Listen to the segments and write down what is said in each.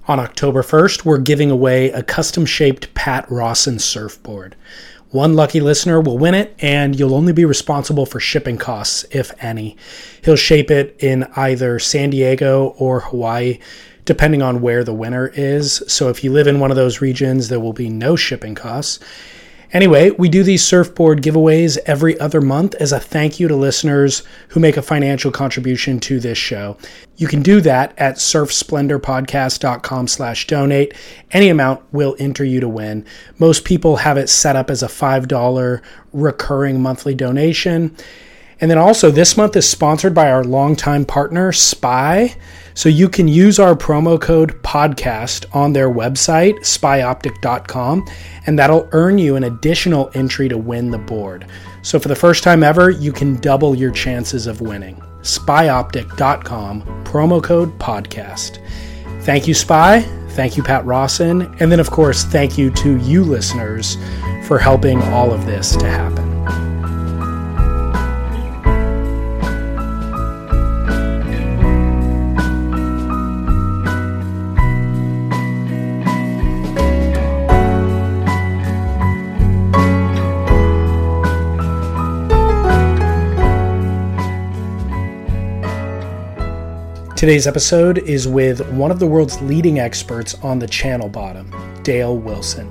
On October 1st, we're giving away a custom-shaped Pat Rawson surfboard. One lucky listener will win it, and you'll only be responsible for shipping costs, if any. He'll shape it in either San Diego or Hawaii, depending on where the winner is. So if you live in one of those regions, there will be no shipping costs. Anyway, we do these surfboard giveaways every other month as a thank you to listeners who make a financial contribution to this show. You can do that at surfsplendorpodcast.com/donate. Any amount will enter you to win. Most people have it set up as a $5 recurring monthly donation. And then also this month is sponsored by our longtime partner, Spy. So you can use our promo code podcast on their website, spyoptic.com, and that'll earn you an additional entry to win the board. So for the first time ever, you can double your chances of winning. spyoptic.com, promo code podcast. Thank you, Spy. Thank you, Pat Rawson. And then, of course, thank you to you listeners for helping all of this to happen. Today's episode is with one of the world's leading experts on the channel bottom, Dale Wilson.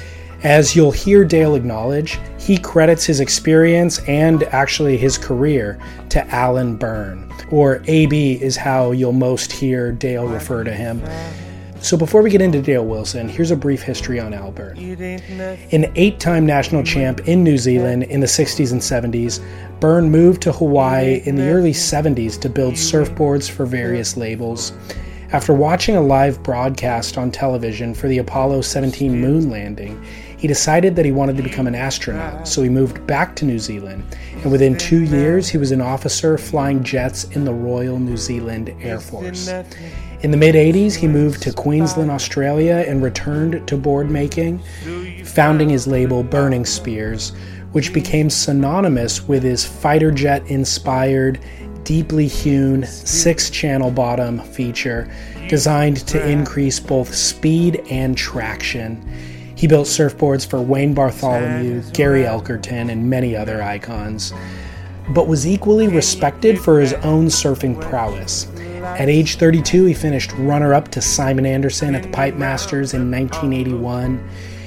As you'll hear Dale acknowledge, he credits his experience and actually his career to Alan Byrne, or AB is how you'll most hear Dale refer to him. So before we get into Dale Wilson, here's a brief history on Al Byrne. An 8-time national champ in New Zealand in the 60s and 70s, Byrne moved to Hawaii in the early 70s to build surfboards for various labels. After watching a live broadcast on television for the Apollo 17 moon landing, he decided that he wanted to become an astronaut, so he moved back to New Zealand, and within 2 years he was an officer flying jets in the Royal New Zealand Air Force. In the mid-80s, he moved to Queensland, Australia, and returned to board making, founding his label Burning Spears, which became synonymous with his fighter jet-inspired, deeply hewn 6-channel bottom feature designed to increase both speed and traction. He built surfboards for Wayne Bartholomew, Gary Elkerton, and many other icons, but was equally respected for his own surfing prowess. At age 32, he finished runner-up to Simon Anderson at the Pipe Masters in 1981.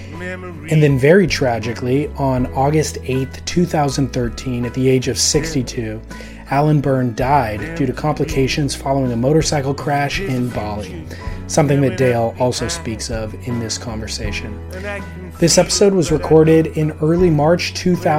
And then very tragically, on August 8th, 2013, at the age of 62, Alan Byrne died due to complications following a motorcycle crash in Bali, something that Dale also speaks of in this conversation. This episode was recorded in early March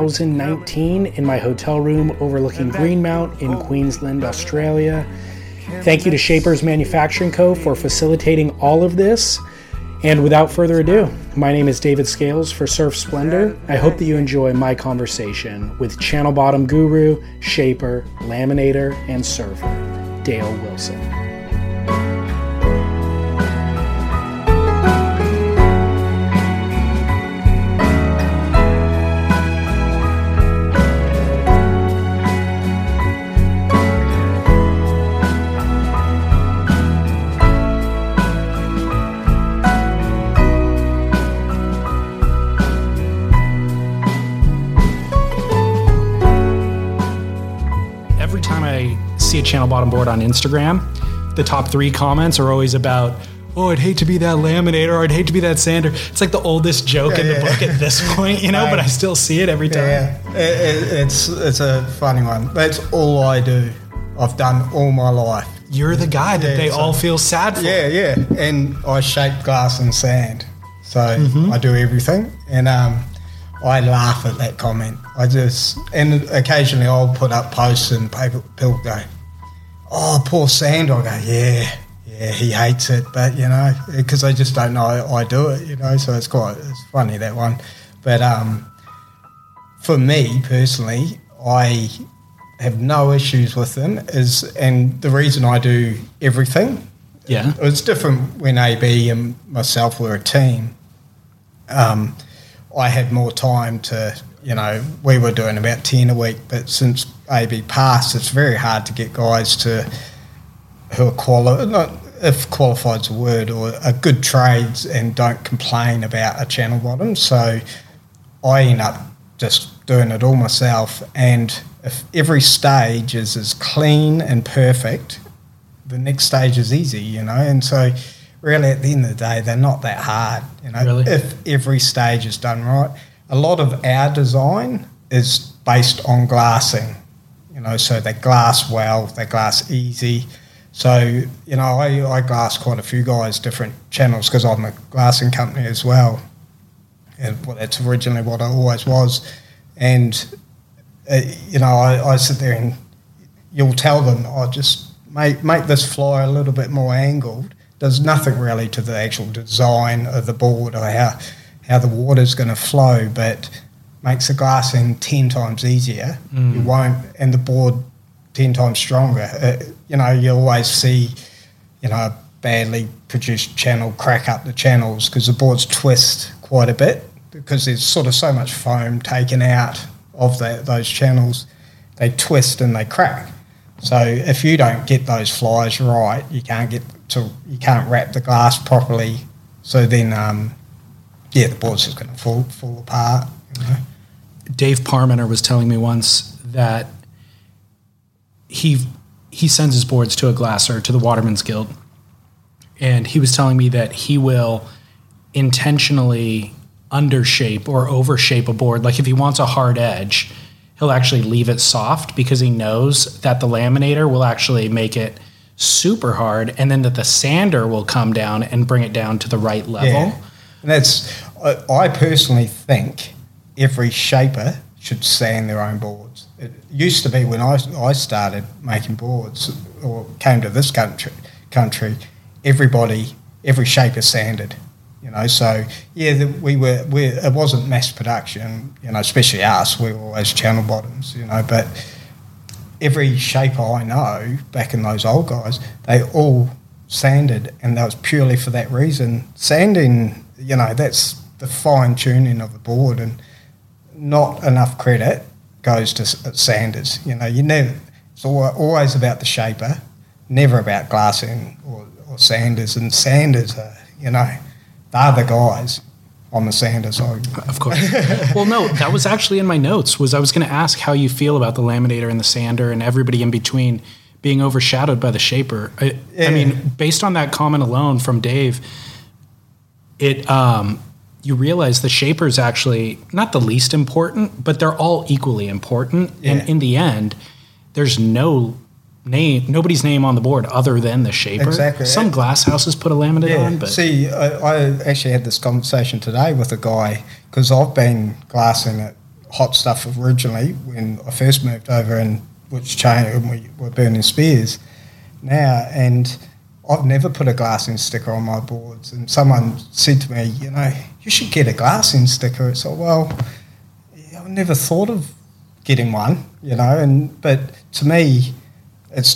2019 in my hotel room overlooking Greenmount in Queensland, Australia. Thank you to Shapers Manufacturing Co. for facilitating all of this. And without further ado, my name is David Scales for Surf Splendor. I hope that you enjoy my conversation with channel bottom guru, shaper, laminator, and surfer, Dale Wilson. See a channel bottom board on Instagram, the top 3 comments are always about, oh, I'd hate to be that laminator, or I'd hate to be that sander. It's like the oldest joke in the book at this point, you know, but I still see it every time. Yeah, it's a funny one. That's all I do. I've done all my life. You're the guy that they all feel sad for. Yeah. And I shape glass and sand. So I do everything. And I laugh at that comment. And occasionally I'll put up posts and people go, oh, poor Sand. I go, yeah, he hates it, but, you know, because they just don't know I do it, you know, so it's funny, that one. But for me personally, I have no issues with them, and the reason I do everything, it was different when AB and myself were a team. I had more time to, you know, we were doing about 10 a week, but since AB passed, it's very hard to get guys who are if qualified's a word, or are good trades and don't complain about a channel bottom. So I end up just doing it all myself, and if every stage is as clean and perfect, the next stage is easy, you know. And so really at the end of the day, they're not that hard, you know, Really? if every stage is done right. A lot of our design is based on glassing, you know, so they glass well, they glass easy. So, you know, I glass quite a few guys different channels because I'm a glassing company as well. And well, that's originally what I always was. And, you know, I sit there and you'll tell them, just make this fly a little bit more angled. Does nothing really to the actual design of the board or how the water's going to flow, but makes the glassing 10 times easier. You won't, and the board 10 times stronger. You know, you always see, you know, a badly produced channel crack up the channels because the boards twist quite a bit because there's sort of so much foam taken out of those channels. They twist and they crack. So if you don't get those flies right, you can't wrap the glass properly. So then, the board's just going to fall apart. You know? Dave Parmenter was telling me once that he sends his boards to a glasser, to the Waterman's Guild, and he was telling me that he will intentionally undershape or overshape a board. Like if he wants a hard edge, he'll actually leave it soft because he knows that the laminator will actually make it super hard, and then that the sander will come down and bring it down to the right level. Yeah. And I personally think every shaper should sand their own boards. It used to be when I started making boards or came to this country, every shaper sanded. You know, so yeah, it wasn't mass production, you know, especially us, we were always channel bottoms, you know, but every shaper I know, back in those old guys, they all sanded, and that was purely for that reason. Sanding, you know, that's the fine tuning of the board, and not enough credit goes to sanders. You know, it's always about the shaper, never about glassing or sanders, and sanders are, you know, they're the guys on the sander side. Of course. Well, no, that was actually in my notes. I was going to ask how you feel about the laminator and the sander and everybody in between being overshadowed by the shaper. I mean, based on that comment alone from Dave, you realize the shaper is actually not the least important, but they're all equally important. Yeah. And in the end, there's nobody's name on the board other than the shaper. Exactly. Some glass houses put a laminate on, but see, I actually had this conversation today with a guy because I've been glassing at Hot Stuff originally when I first moved over, and which chain and we were burning spears now, and I've never put a glassing sticker on my boards. And someone said to me, you know, you should get a glassing sticker. It's like, well, I never thought of getting one, you know, but to me, it's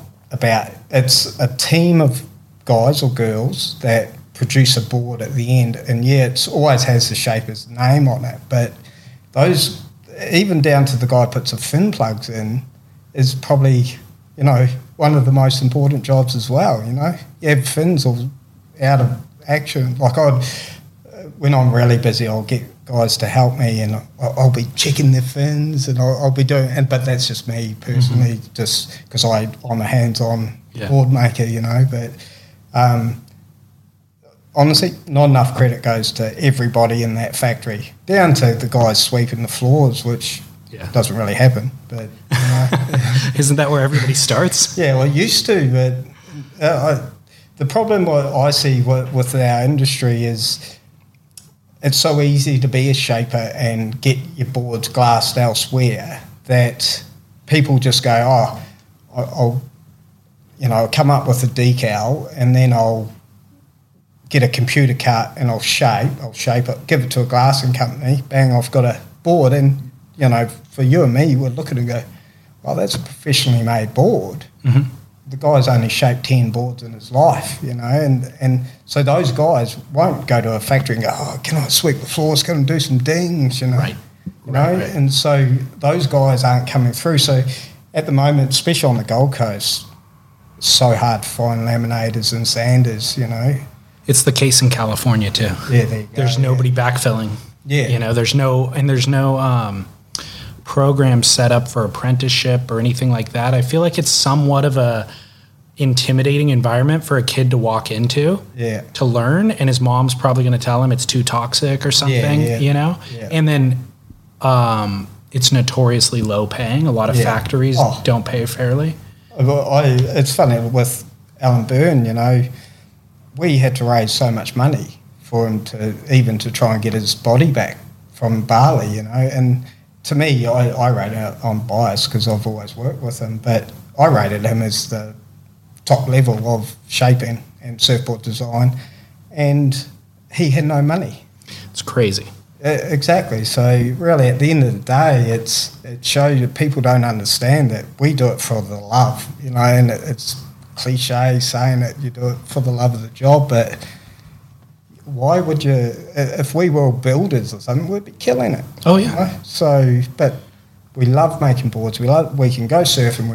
a team of guys or girls that produce a board at the end, and yeah, it always has the shaper's name on it, but those, even down to the guy who puts the fin plugs in, is probably, you know, one of the most important jobs as well, you know. You have fins all out of action. Like when I'm really busy, I'll get guys to help me, and I'll be checking their fins, and I'll be doing, but that's just me personally, just because I'm a hands-on board maker, you know. But honestly, not enough credit goes to everybody in that factory, down to the guys sweeping the floors, which doesn't really happen. But you know. Isn't that where everybody starts? Yeah, well, it used to, but the problem I see with our industry is it's so easy to be a shaper and get your boards glassed elsewhere that people just go, I'll come up with a decal, and then I'll get a computer cut and I'll shape it, give it to a glassing company, bang, I've got a board. And, you know, for you and me, we're looking and go, well, that's a professionally made board. Mm-hmm. The guy's only shaped 10 boards in his life, you know, and so those guys won't go to a factory and go, can I sweep the floors, can I do some dings, you know. Right. Right. And so those guys aren't coming through. So at the moment, especially on the Gold Coast, so hard to find laminators and sanders, you know. It's the case in California too. Yeah, there you go. There's nobody backfilling. Yeah. You know, there's no program set up for apprenticeship or anything like that. I feel like it's somewhat of a intimidating environment for a kid to walk into, to learn, and his mom's probably going to tell him it's too toxic or something, you know? Yeah. And then it's notoriously low paying. A lot of factories don't pay fairly. It's funny with Alan Byrne, you know, we had to raise so much money for him to try and get his body back from Bali, you know. And to me, I rate it, I'm biased because I've always worked with him, but I rated him as the top level of shaping and surfboard design, and he had no money. It's crazy. Exactly. So really, at the end of the day, it shows you people don't understand that we do it for the love, you know, and it's cliche saying that you do it for the love of the job, but why would you? If we were builders or something, we'd be killing it. Oh yeah. You know? So, but we love making boards. We can go surfing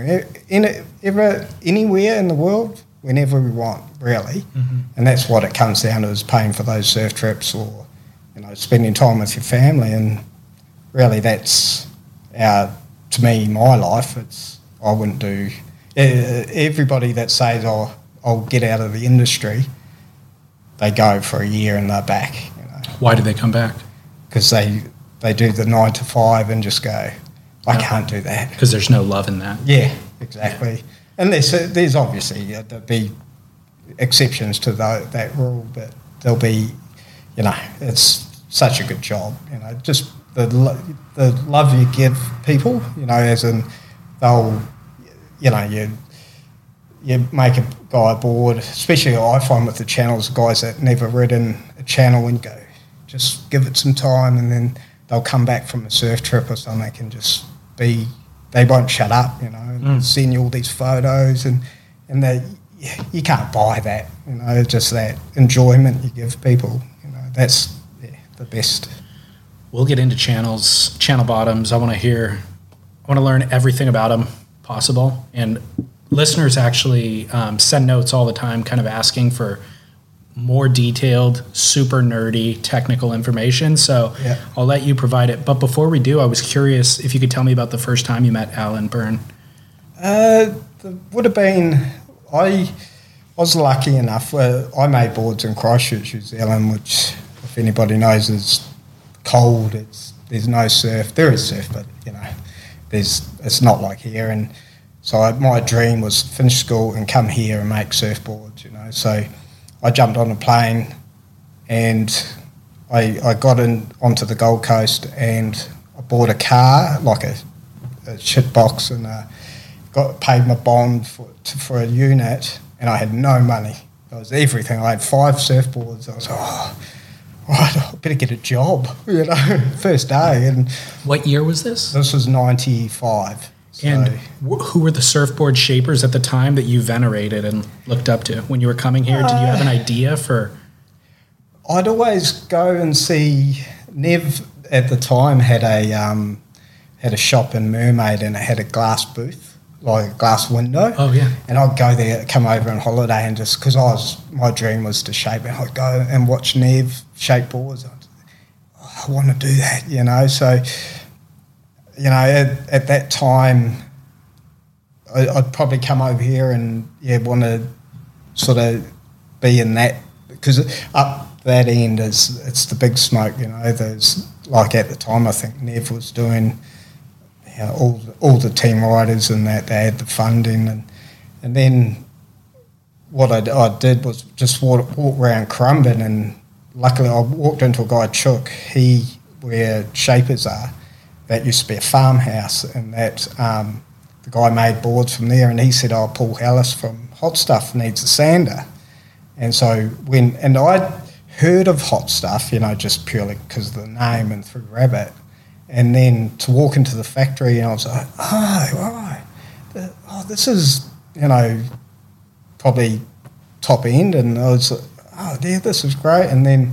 anywhere in the world whenever we want, really, and that's what it comes down to, is paying for those surf trips or, you know, spending time with your family. And really, that's to me, my life. I wouldn't do. Everybody that says, I'll get out of the industry, they go for a year and they're back. You know. Why do they come back? Because they do the 9 to 5 and just go, I can't do that. Because there's no love in that. Yeah, exactly. And there's obviously, there'll be exceptions to that rule, but there'll be, you know, it's such a good job, you know, just the love you give people, you know, as in they'll, you know, you make a guy board, especially I find with the channels, guys that never ridden a channel, and go, just give it some time, and then they'll come back from a surf trip or something and just they won't shut up, you know, and send you all these photos, and you can't buy that, you know, just that enjoyment you give people, you know, that's the best. We'll get into channel bottoms. I want to learn everything about them possible, and listeners actually send notes all the time kind of asking for more detailed, super nerdy technical information, so I'll let you provide it. But before we do, I was curious if you could tell me about the first time you met Alan Byrne. Would have been, I was lucky enough, I made boards in Christchurch, New Zealand, which, if anybody knows, is cold, there's no surf. There is surf, but, you know, it's not like here. And so my dream was finish school and come here and make surfboards, you know. So I jumped on a plane and I got onto the Gold Coast, and I bought a car, like a shit box, and paid my bond for a unit, and I had no money. That was everything. I had 5 surfboards. I was like, I better get a job, you know, first day. And what year was this? This was 95. And who were the surfboard shapers at the time that you venerated and looked up to when you were coming here? Did you have an idea for? I'd always go and see. Nev at the time had a shop in Mermaid, and it had a glass booth, like a glass window. Oh yeah. And I'd go there, come over on holiday, and just because my dream was to shape, and I'd go and watch Nev shape boards. I want to do that, you know. So, you know, at that time, I'd probably come over here and want to sort of be in that, because up that end it's the big smoke, you know. There's, like, at the time, I think Nev was doing, you know, all the team riders and that, they had the funding, and then what I did was just walk around Currumbin, and luckily I walked into a guy, Chook, where Shapers are. That used to be a farmhouse, and that the guy made boards from there, and he said, Paul Hallis from Hot Stuff needs a sander. And so and I'd heard of Hot Stuff, you know, just purely because of the name and through Rabbit, and then to walk into the factory, and I was like, this is, you know, probably top end, and I was like, this is great. And then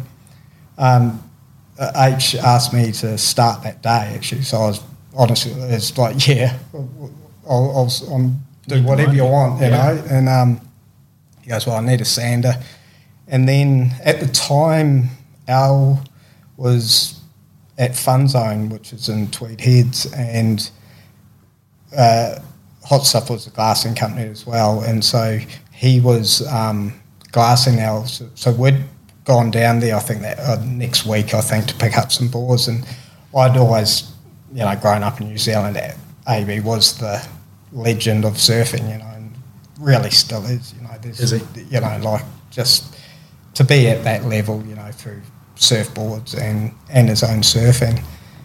H asked me to start that day, actually. So I was honestly, it's like, I'm do whatever you want, you know. And he goes, well, I need a sander. And then at the time, Al was at Fun Zone, which is in Tweed Heads, and Hot Stuff was a glassing company as well. And so he was glassing Al. So we'd gone down there, I think, that next week, I think, to pick up some boards. And I'd always, you know, grown up in New Zealand, AB was the legend of surfing, you know, and really still is, you know. There's, you know, like just to be at that level, you know, through surfboards and his own surfing.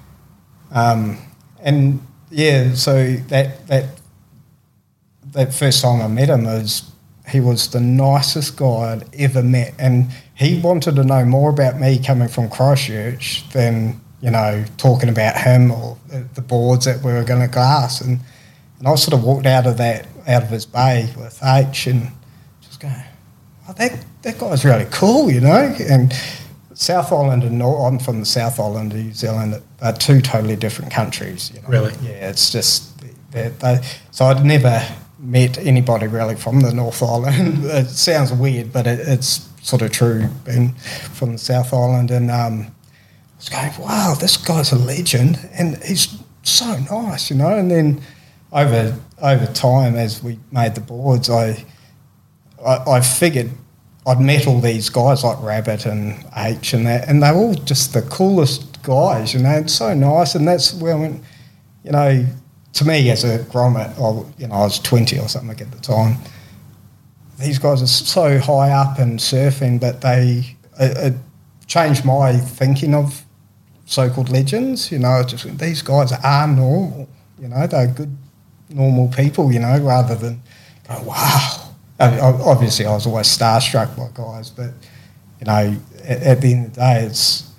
And yeah, so that first time I met him, he was the nicest guy I'd ever met, and he wanted to know more about me coming from Christchurch than, you know, talking about him or the boards that we were going to glass. And I sort of walked out of his bay with H and just going, oh, that guy's really cool, you know. And South Island and I'm from the South Island of New Zealand, are two totally different countries, you know. Really? Yeah, it's just so I'd never met anybody really from the North Island. It sounds weird, but it's sort of true, being from the South Island. And I was going, wow, this guy's a legend, and he's so nice, you know. And then over time, as we made the boards, I figured I'd met all these guys like Rabbit and H and that, and they were all just the coolest guys, you know. It's so nice, and that's where I went, you know. To me, as a grommet, you know, I was 20 or something at the time. These guys are so high up in surfing, but it changed my thinking of so-called legends. You know, just these guys are normal. You know, they're good, normal people. You know, rather than go, wow. Obviously, I was always starstruck by guys, but you know, at the end of the day, it's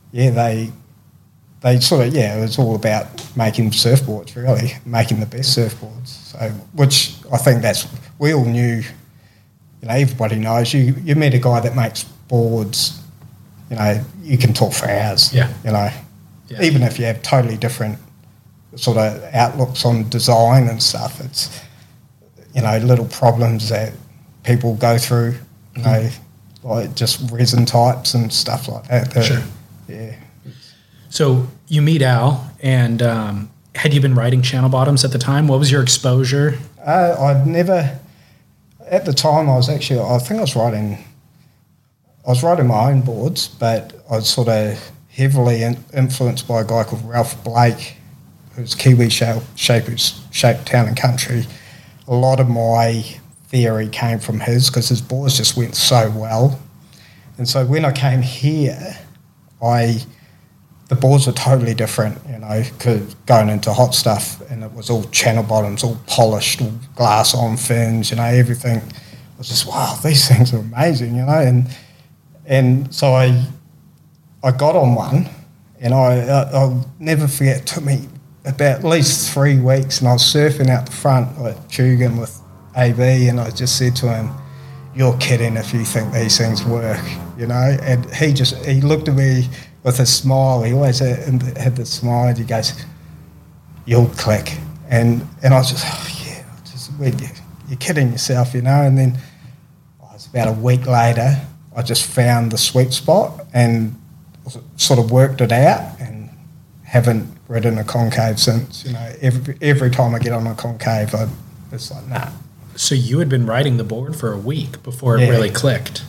they sort of, it was all about making surfboards, really, making the best surfboards. So, which I think we all knew, you know, everybody knows. You meet a guy that makes boards, you know, you can talk for hours, you know, even if you have totally different sort of outlooks on design and stuff. It's, you know, little problems that people go through, you know, like just resin types and stuff like that. Sure. Yeah. So you meet Al, and had you been writing channel bottoms at the time? What was your exposure? I'd never, at the time I was writing my own boards, but I was sort of heavily influenced by a guy called Ralph Blake, who's Kiwi who's shaped Town and Country. A lot of my theory came from his, because his boards just went so well. And so when I came here, the boards were totally different, you know, going into Hot Stuff, and it was all channel bottoms, all polished, all glass on fins, you know, everything. I was just, wow, these things are amazing, you know. And so I got on one, and I'll never forget, it took me about at least 3 weeks, and I was surfing out the front at Tugun with AB, and I just said to him, you're kidding if you think these things work, you know. And he looked at me with a smile. He always had this smile, and he goes, you'll click. And I was just, you're kidding yourself, you know. And then it was about a week later, I just found the sweet spot and sort of worked it out, and haven't ridden a concave since. You know, every time I get on a concave, it's like, nah. So you had been riding the board for a week before it really clicked.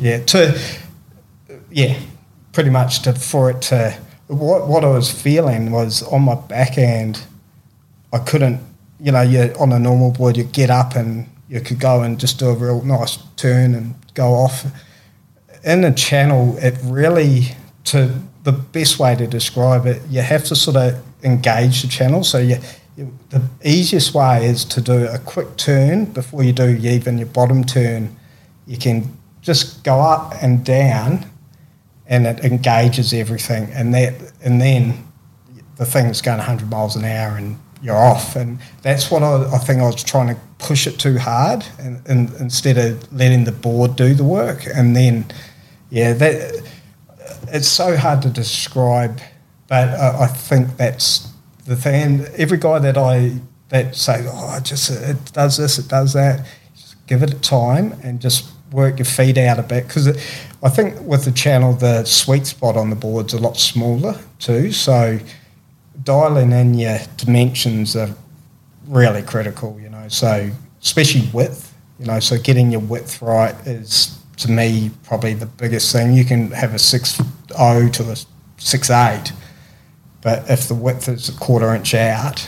Pretty much for it to. What I was feeling was on my backhand, I couldn't. You know, on a normal board, you get up and you could go and just do a real nice turn and go off. In a channel, it really, the best way to describe it, you have to sort of engage the channel. So the easiest way is to do a quick turn before you do even your bottom turn. You can just go up and down, and it engages everything, and then the thing's going 100 miles an hour and you're off. And that's what I think I was trying to push it too hard, and instead of letting the board do the work. And then, that it's so hard to describe, but I think that's the thing. And every guy that that say, oh, it does this, it does that. Just give it time and just work your feet out a bit, because I think with the channel, the sweet spot on the board's a lot smaller too, so dialing in your dimensions are really critical, you know, so especially width, you know, so getting your width right is, to me, probably the biggest thing. You can have a 6.0 to a 6.8, but if the width is a quarter inch out,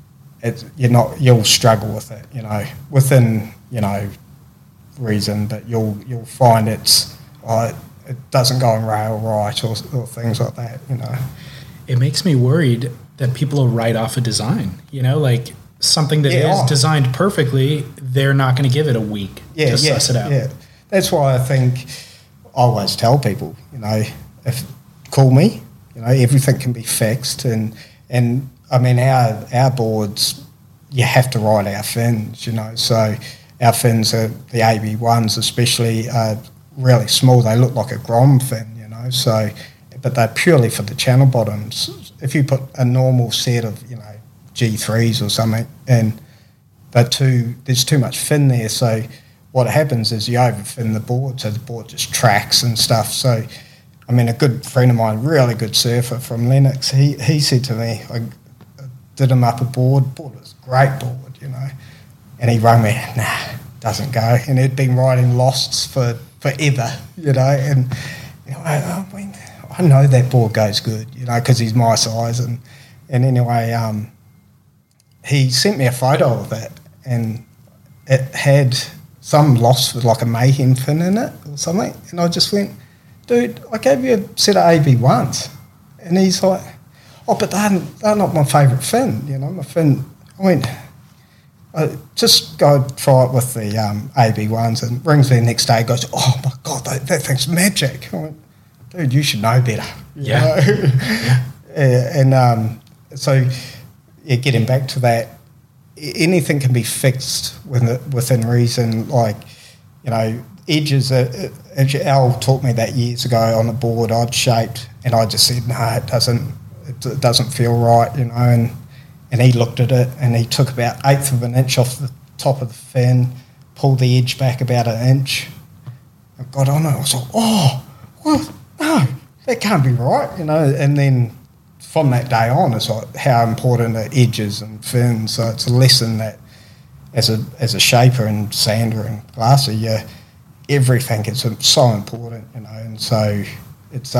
you'll struggle with it, you know, within, you know, reason, but you'll find it doesn't go on rail right or things like that, you know. It makes me worried that people will write off a design, you know, like something that is designed perfectly, they're not going to give it a week to suss it out. Yeah, that's why I think I always tell people, you know, call me, you know, everything can be fixed, and I mean our boards, you have to write our fins, you know, so our fins are the AB1s especially are really small. They look like a Grom fin, you know, so, but they're purely for the channel bottoms. If you put a normal set of, you know, G3s or something, and there's too much fin there, so what happens is you overfin the board, so the board just tracks and stuff. So, I mean, a good friend of mine, really good surfer from Lennox, he said to me, I did him up a board was a great board, you know, and he rang me, doesn't go, and he'd been riding Losts for forever, you know, and you know, I know that board goes good, you know, because he's my size, and anyway, he sent me a photo of it, and it had some Lost with like a Mayhem fin in it or something, and I just went, dude, I gave you a set of AB1s, and he's like, oh, but they're not my favourite fin, you know, my fin. I went, just go try it with the AB1s, and rings me the next day, goes, oh my God, that thing's magic. I went, dude, you should know better. Yeah. So, getting back to that, anything can be fixed within reason, like, you know, edges, Al taught me that years ago on the board I'd shaped, and I just said, no, it doesn't feel right, you know, and he looked at it, and he took about 1/8 of an inch off the top of the fin, pulled the edge back about 1 inch, I got on it, I was like, oh, well, no, that can't be right, you know, and then from that day on, it's like how important are edges and fins, so it's a lesson that as a shaper and sander and glasser, everything is so important, you know, and so it's,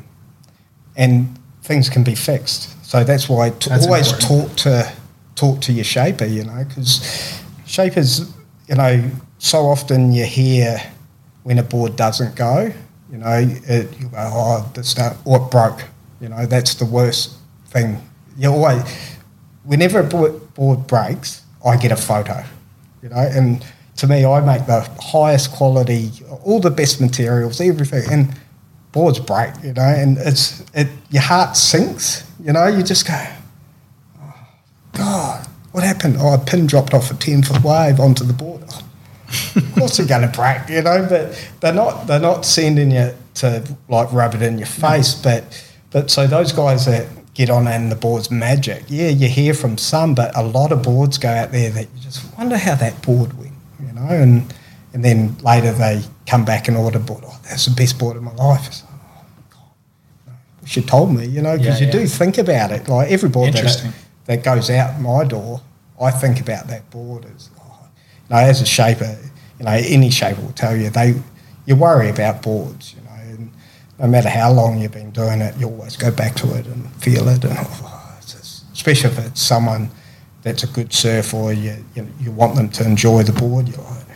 and things can be fixed. So that's why always talk to your shaper, you know, because shapers, you know, so often you hear when a board doesn't go, you know, you go, oh, or it broke, you know, that's the worst thing. You always, whenever a board breaks, I get a photo, you know, and to me, I make the highest quality, all the best materials, everything, and boards break, you know, and your heart sinks, you know, you just go, oh, God, what happened? Oh, a pin dropped off a 10-foot wave onto the board. Oh, of course they're going to break, you know, but they're not sending you to like rub it in your face, but so those guys that get on and the board's magic, yeah, you hear from some, but a lot of boards go out there that you just wonder how that board went, you know, and then later they come back and order board. Oh, that's the best board of my life. It's like, oh, God, no, wish you told me, you know, because you do think about it. Like every board that goes out my door, I think about that board as, you know, as a shaper, you know, any shaper will tell you you worry about boards, you know, and no matter how long you've been doing it, you always go back to it and feel it, and especially if it's someone that's a good surfer, or you want them to enjoy the board, you're like,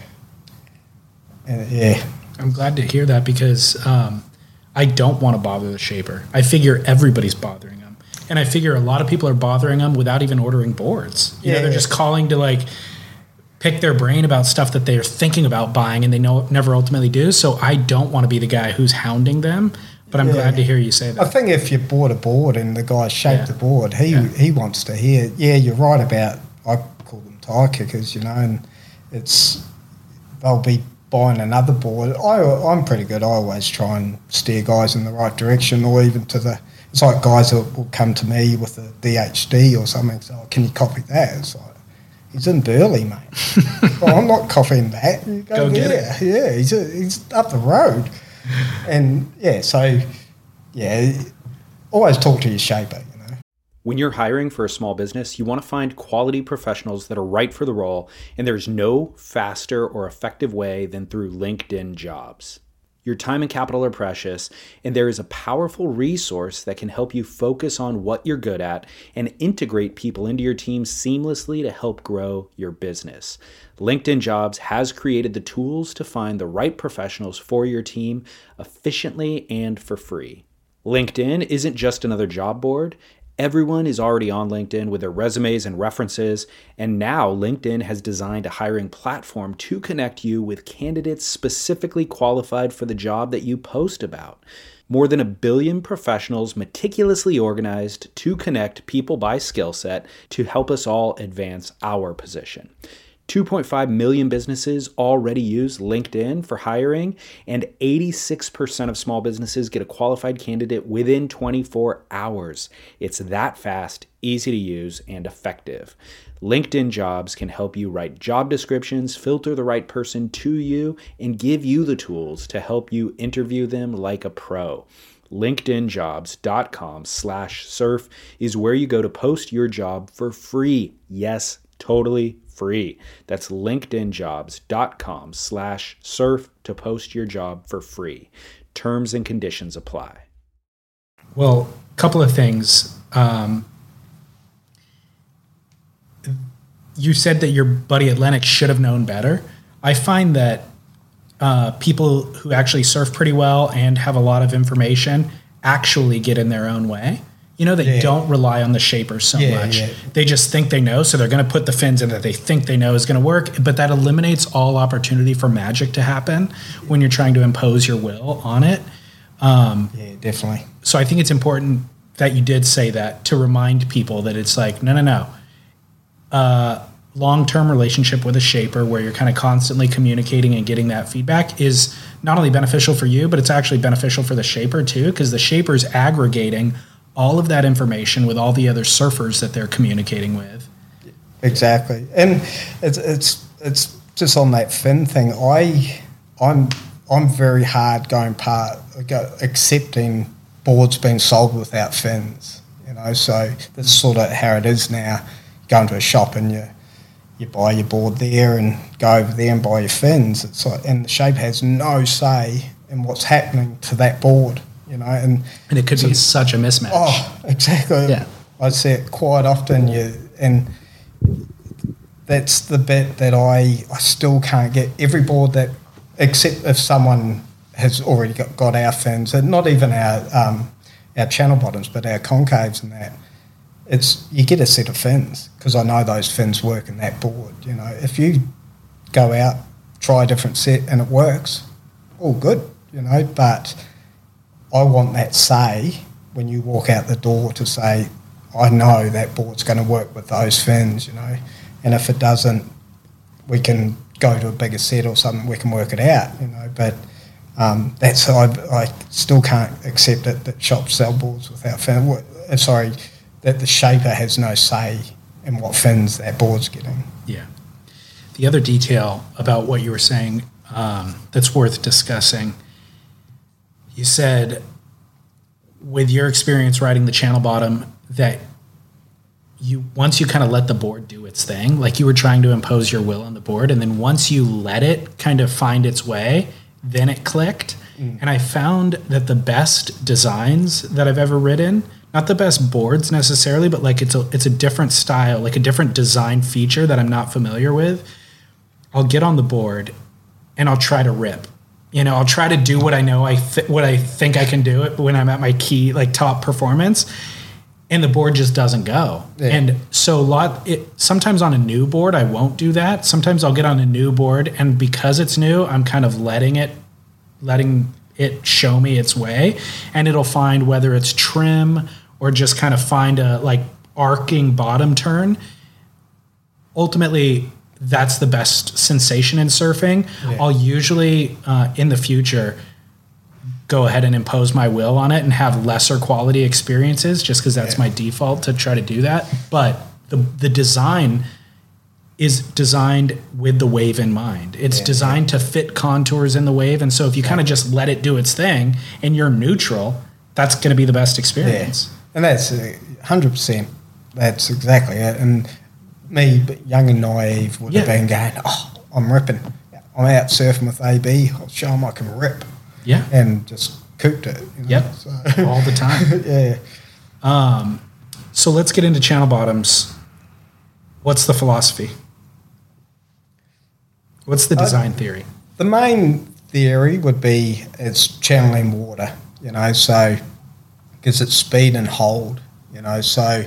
yeah. I'm glad to hear that, because I don't want to bother the shaper. I figure everybody's bothering them, and I figure a lot of people are bothering them without even ordering boards. You know, they're just calling to like pick their brain about stuff that they're thinking about buying and they never ultimately do. So I don't want to be the guy who's hounding them, but I'm glad to hear you say that. I think if you bought a board and the guy shaped the board, he wants to hear, you're right about, I call them tire kickers, you know, and they'll be buying another board. I'm pretty good. I always try and steer guys in the right direction, or even it's like guys that will come to me with a DHD or something, so can you copy that? It's like, He's in Burley, mate. Well, I'm not copying that. Go get it. Yeah, he's up the road. And, always talk to your shaper, you know. When you're hiring for a small business, you want to find quality professionals that are right for the role, and there's no faster or effective way than through LinkedIn Jobs. Your time and capital are precious, and there is a powerful resource that can help you focus on what you're good at and integrate people into your team seamlessly to help grow your business. LinkedIn Jobs has created the tools to find the right professionals for your team efficiently and for free. LinkedIn isn't just another job board. Everyone is already on LinkedIn with their resumes and references, and now LinkedIn has designed a hiring platform to connect you with candidates specifically qualified for the job that you post about. More than 1 billion professionals meticulously organized to connect people by skill set to help us all advance our position. 2.5 million businesses already use LinkedIn for hiring, and 86% of small businesses get a qualified candidate within 24 hours. It's that fast, easy to use, and effective. LinkedIn Jobs can help you write job descriptions, filter the right person to you, and give you the tools to help you interview them like a pro. LinkedInjobs.com/surf is where you go to post your job for free. Yes, totally free. That's LinkedInjobs.com/surf to post your job for free. Terms and conditions apply. Well, a couple of things. You said that your buddy at Lennox should have known better. I find that people who actually surf pretty well and have a lot of information actually get in their own way. You know, they don't rely on the shapers so much. Yeah. They just think they know, so they're going to put the fins in that they think they know is going to work. But that eliminates all opportunity for magic to happen when you're trying to impose your will on it. Yeah, definitely. So I think it's important that you did say that to remind people that it's like, no. Long-term relationship with a shaper where you're kind of constantly communicating and getting that feedback is not only beneficial for you, but it's actually beneficial for the shaper too, because the shaper's aggregating all of that information with all the other surfers that they're communicating with. Exactly. And it's just on that fin thing. I'm very hard accepting boards being sold without fins, you know, so that's sort of how it is now. You go into a shop and you buy your board there and go over there and buy your fins. It's like, and the shaper has no say in what's happening to that board. You know, and it could be such a mismatch. Oh, exactly. Yeah. I see it quite often. And that's the bit that I still can't get. Every board that, except if someone has already got our fins, and not even our channel bottoms, but our concaves and that, it's you get a set of fins because I know those fins work in that board. You know, if you go out, try a different set and it works, all good. You know, but I want that say when you walk out the door to say, I know that board's going to work with those fins, you know, and if it doesn't, we can go to a bigger set or something, we can work it out, you know, but that's, I still can't accept it that shops sell boards without fins. Sorry, that the shaper has no say in what fins that board's getting. Yeah. The other detail about what you were saying that's worth discussing, you said with your experience riding the channel bottom that once you kind of let the board do its thing, like you were trying to impose your will on the board, and then once you let it kind of find its way, then it clicked. And I found that the best designs that I've ever ridden, not the best boards necessarily, but like it's a different style, like a different design feature that I'm not familiar with. I'll get on the board and I'll try to rip. You know, I'll try to do what I know what I think I can do it when I'm at my key, like top performance, and the board just doesn't go. Yeah. And so sometimes on a new board I won't do that. Sometimes I'll get on a new board, and because it's new, I'm kind of letting it show me its way, and it'll find whether it's trim or just kind of find a like arcing bottom turn. Ultimately, that's the best sensation in surfing. Yeah. I'll usually, in the future, go ahead and impose my will on it and have lesser quality experiences just because that's my default to try to do that. But the design is designed with the wave in mind. It's designed to fit contours in the wave. And so if you kind of just let it do its thing and you're neutral, that's going to be the best experience. Yeah. And that's 100%. That's exactly it. And me, young and naive, would have been going, I'm ripping. I'm out surfing with AB. I'll show them I can rip. Yeah. And just cooked it. Yep. So. All the time. Yeah. So let's get into channel bottoms. What's the philosophy? What's the design theory? The main theory would be it's channeling water, so because it's speed and hold, so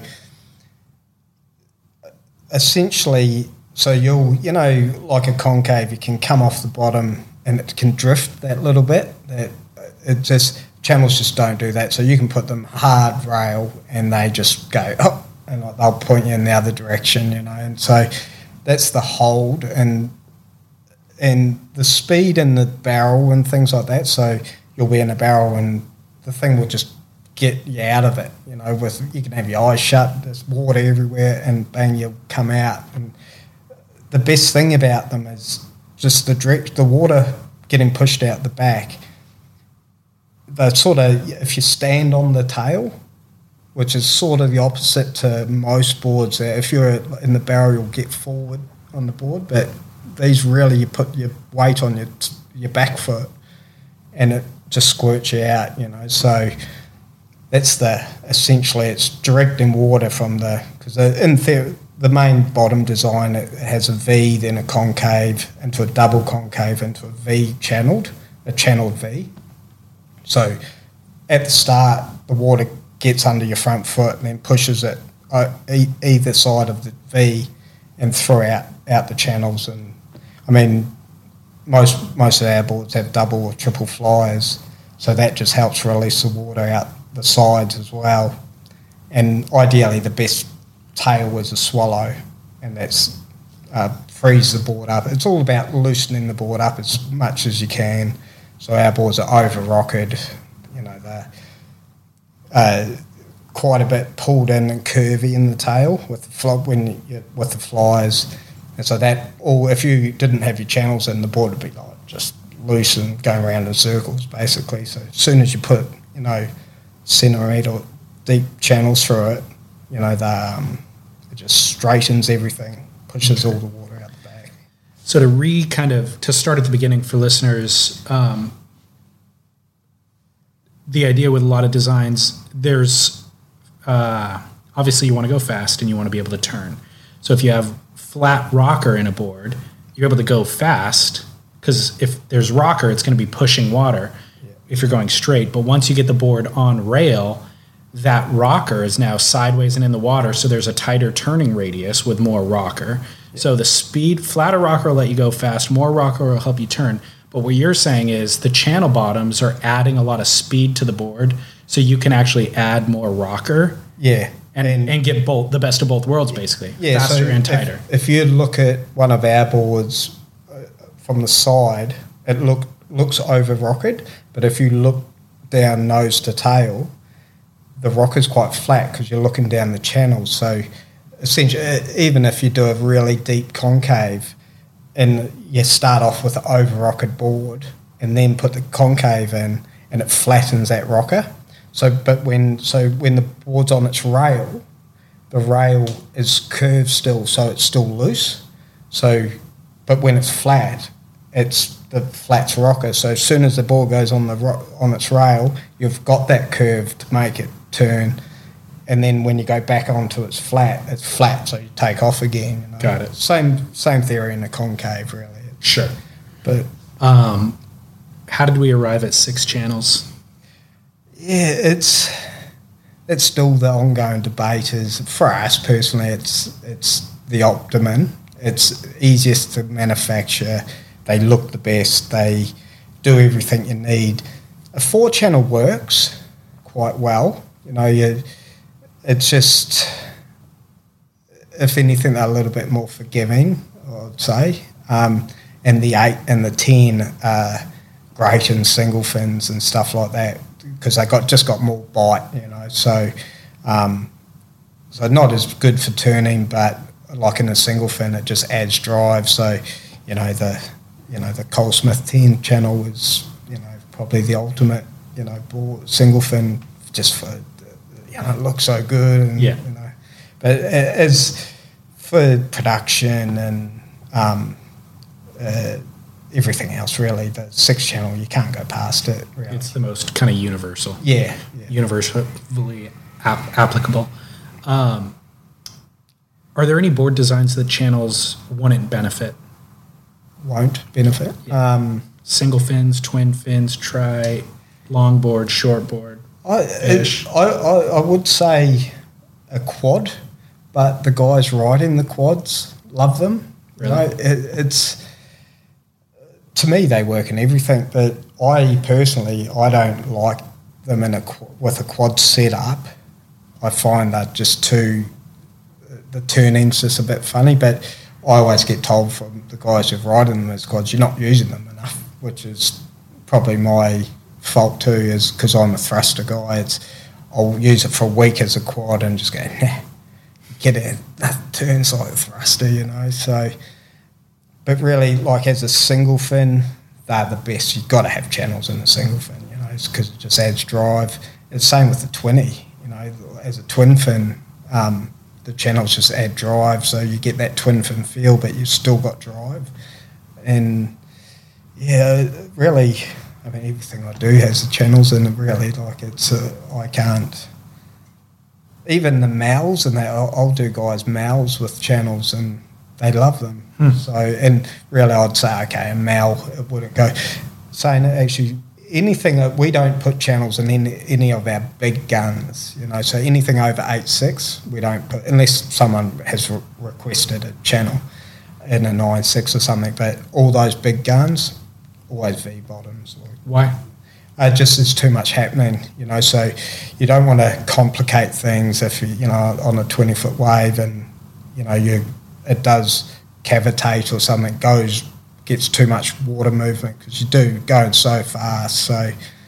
essentially, so you'll, like a concave, you can come off the bottom and it can drift that little bit. That it just, channels just don't do that. So you can put them hard rail and they just go, and they'll point you in the other direction, and so that's the hold and the speed in the barrel and things like that. So you'll be in a barrel and the thing will just get you out of it, with, you can have your eyes shut, there's water everywhere, and bang, you'll come out. And the best thing about them is just the water getting pushed out the back. They're sort of, if you stand on the tail, which is sort of the opposite to most boards. If you're in the barrel, you'll get forward on the board, but these really, you put your weight on your back foot and it just squirts you out, So that's essentially it's directing water from because in theory, the main bottom design, it has a V, then a concave, into a double concave, into a V channeled V. So at the start, the water gets under your front foot and then pushes it either side of the V and throughout the channels. And I mean, most of our boards have double or triple flyers, so that just helps release the water out the sides as well. And ideally, the best tail is a swallow, and that's frees the board up. It's all about loosening the board up as much as you can. So our boards are over rocketed, they're quite a bit pulled in and curvy in the tail with the flyers. And so if you didn't have your channels in, the board would be like just loose and going around in circles basically. So as soon as you put, centimetre deep channels through it, it just straightens everything, pushes all the water out the back. So to start at the beginning for listeners, the idea with a lot of designs, there's obviously you want to go fast and you want to be able to turn. So if you have flat rocker in a board, you're able to go fast because if there's rocker, it's going to be pushing water if you're going straight. But once you get the board on rail, that rocker is now sideways and in the water, so there's a tighter turning radius with more rocker. Yeah. So the speed, flatter rocker will let you go fast, more rocker will help you turn. But what you're saying is the channel bottoms are adding a lot of speed to the board, so you can actually add more rocker. Yeah. And get the best of both worlds, basically. Yeah, faster and tighter. If you look at one of our boards from the side, it looks over rocketed, but if you look down nose to tail, the rocker's quite flat because you're looking down the channel. So essentially, even if you do a really deep concave and you start off with an over-rocketed board and then put the concave in and it flattens that rocker. So when the board's on its rail, the rail is curved still, so it's still loose. But when it's flat, it's the flat's rocker. So as soon as the board goes on its rail, you've got that curve to make it turn. And then when you go back onto it's flat, so you take off again. Got it. Same theory in a concave, really. Sure. But how did we arrive at 6 channels? Yeah, it's still the ongoing debate. Is for us personally, it's the Optimum. It's easiest to manufacture. They look the best. They do everything you need. A 4-channel works quite well. It's just, if anything, they're a little bit more forgiving, I'd say. And the 8 and the 10 are great in single fins and stuff like that because they just got more bite, So not as good for turning, but like in a single fin, it just adds drive. So, the Cole Smith 10 channel is, probably the ultimate, single fin just for, it looks so good. And, but as for production and everything else, really, the 6 channel, you can't go past it, really. It's the most kind of universal. Yeah. Universally applicable. Are there any board designs that channels wouldn't benefit? Won't benefit? Yeah. Single fins, twin fins, tri, longboard, shortboard. I would say a quad, but the guys riding the quads love them. Really? It's to me, they work in everything, but I personally, I don't like them with a quad setup. I find that just the turning's just a bit funny, but I always get told from the guys who've ridden them as quads, you're not using them enough, which is probably my fault too, is because I'm a thruster guy. I'll use it for a week as a quad and just go, get it, that turns like a thruster, so... But really, like as a single fin, they're the best. You've got to have channels in a single fin, because it just adds drive. It's the same with the 20, as a twin fin, the channels just add drive, so you get that twin fin feel, but you've still got drive. And really, I mean, everything I do has the channels, and really, like I can't. Even the mouths, and I'll do guys' mouths with channels, and they love them. So, and really I'd say, okay, a mal, it wouldn't go. Saying actually, anything that we don't put channels in any of our big guns, so anything over 8.6, we don't put, unless someone has requested a channel in a 9.6 or something, but all those big guns, always V-bottoms. Why? Just there's too much happening, so you don't want to complicate things if you on a 20-foot wave and, it does cavitate or something, gets too much water movement, because you do going so fast. So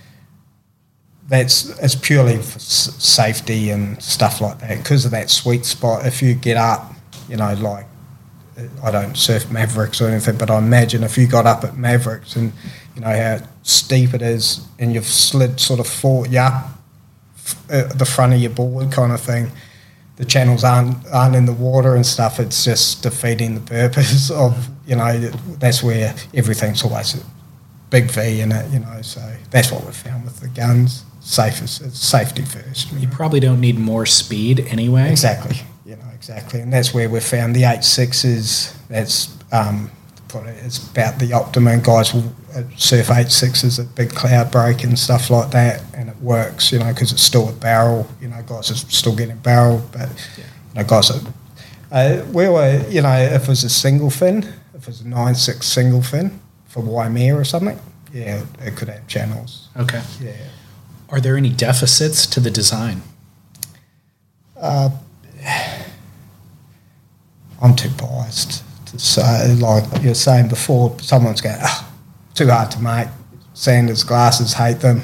it's purely for safety and stuff like that, because of that sweet spot. If you get up, like I don't surf Mavericks or anything, but I imagine if you got up at Mavericks and how steep it is, and you've slid sort of forward, up the front of your board kind of thing, the channels aren't in the water and stuff. It's just defeating the purpose of, that's where everything's always a big V in it, so that's what we've found with the guns. It's safety first. You probably don't need more speed anyway. Exactly, exactly. And that's where we've found the 8.6s, it's about the optimum. Guys will surf 8.6s at big cloud break and stuff like that, and it works, because it's still a barrel. Guys are still getting barrel, but guys are. If it was a single fin, if it was a 9.6 single fin for Waimea or something, it could have channels. Okay. Yeah. Are there any deficits to the design? I'm too biased to say, like you were saying before, someone's going, too hard to make. Sanders glasses, hate them,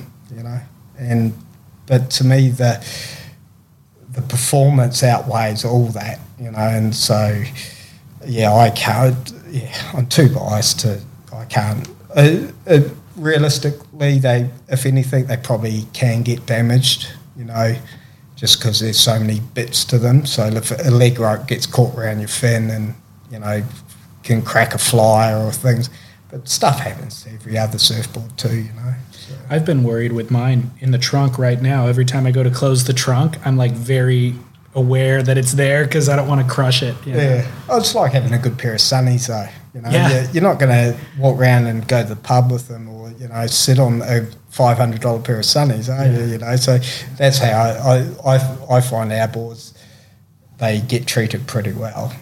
but to me the performance outweighs all that, and so I can't. I'm too biased I can't. Realistically, if anything, they probably can get damaged, just because there's so many bits to them. So if a leg rope gets caught around your fin and, can crack a flyer or things. But stuff happens to every other surfboard too, So. I've been worried with mine in the trunk right now. Every time I go to close the trunk, I'm like very aware that it's there because I don't want to crush it. Yeah. Oh, it's like having a good pair of sunnies though. Yeah. You're not going to walk around and go to the pub with them or, sit on a $500 pair of sunnies, are you? So that's how I find our boards, they get treated pretty well.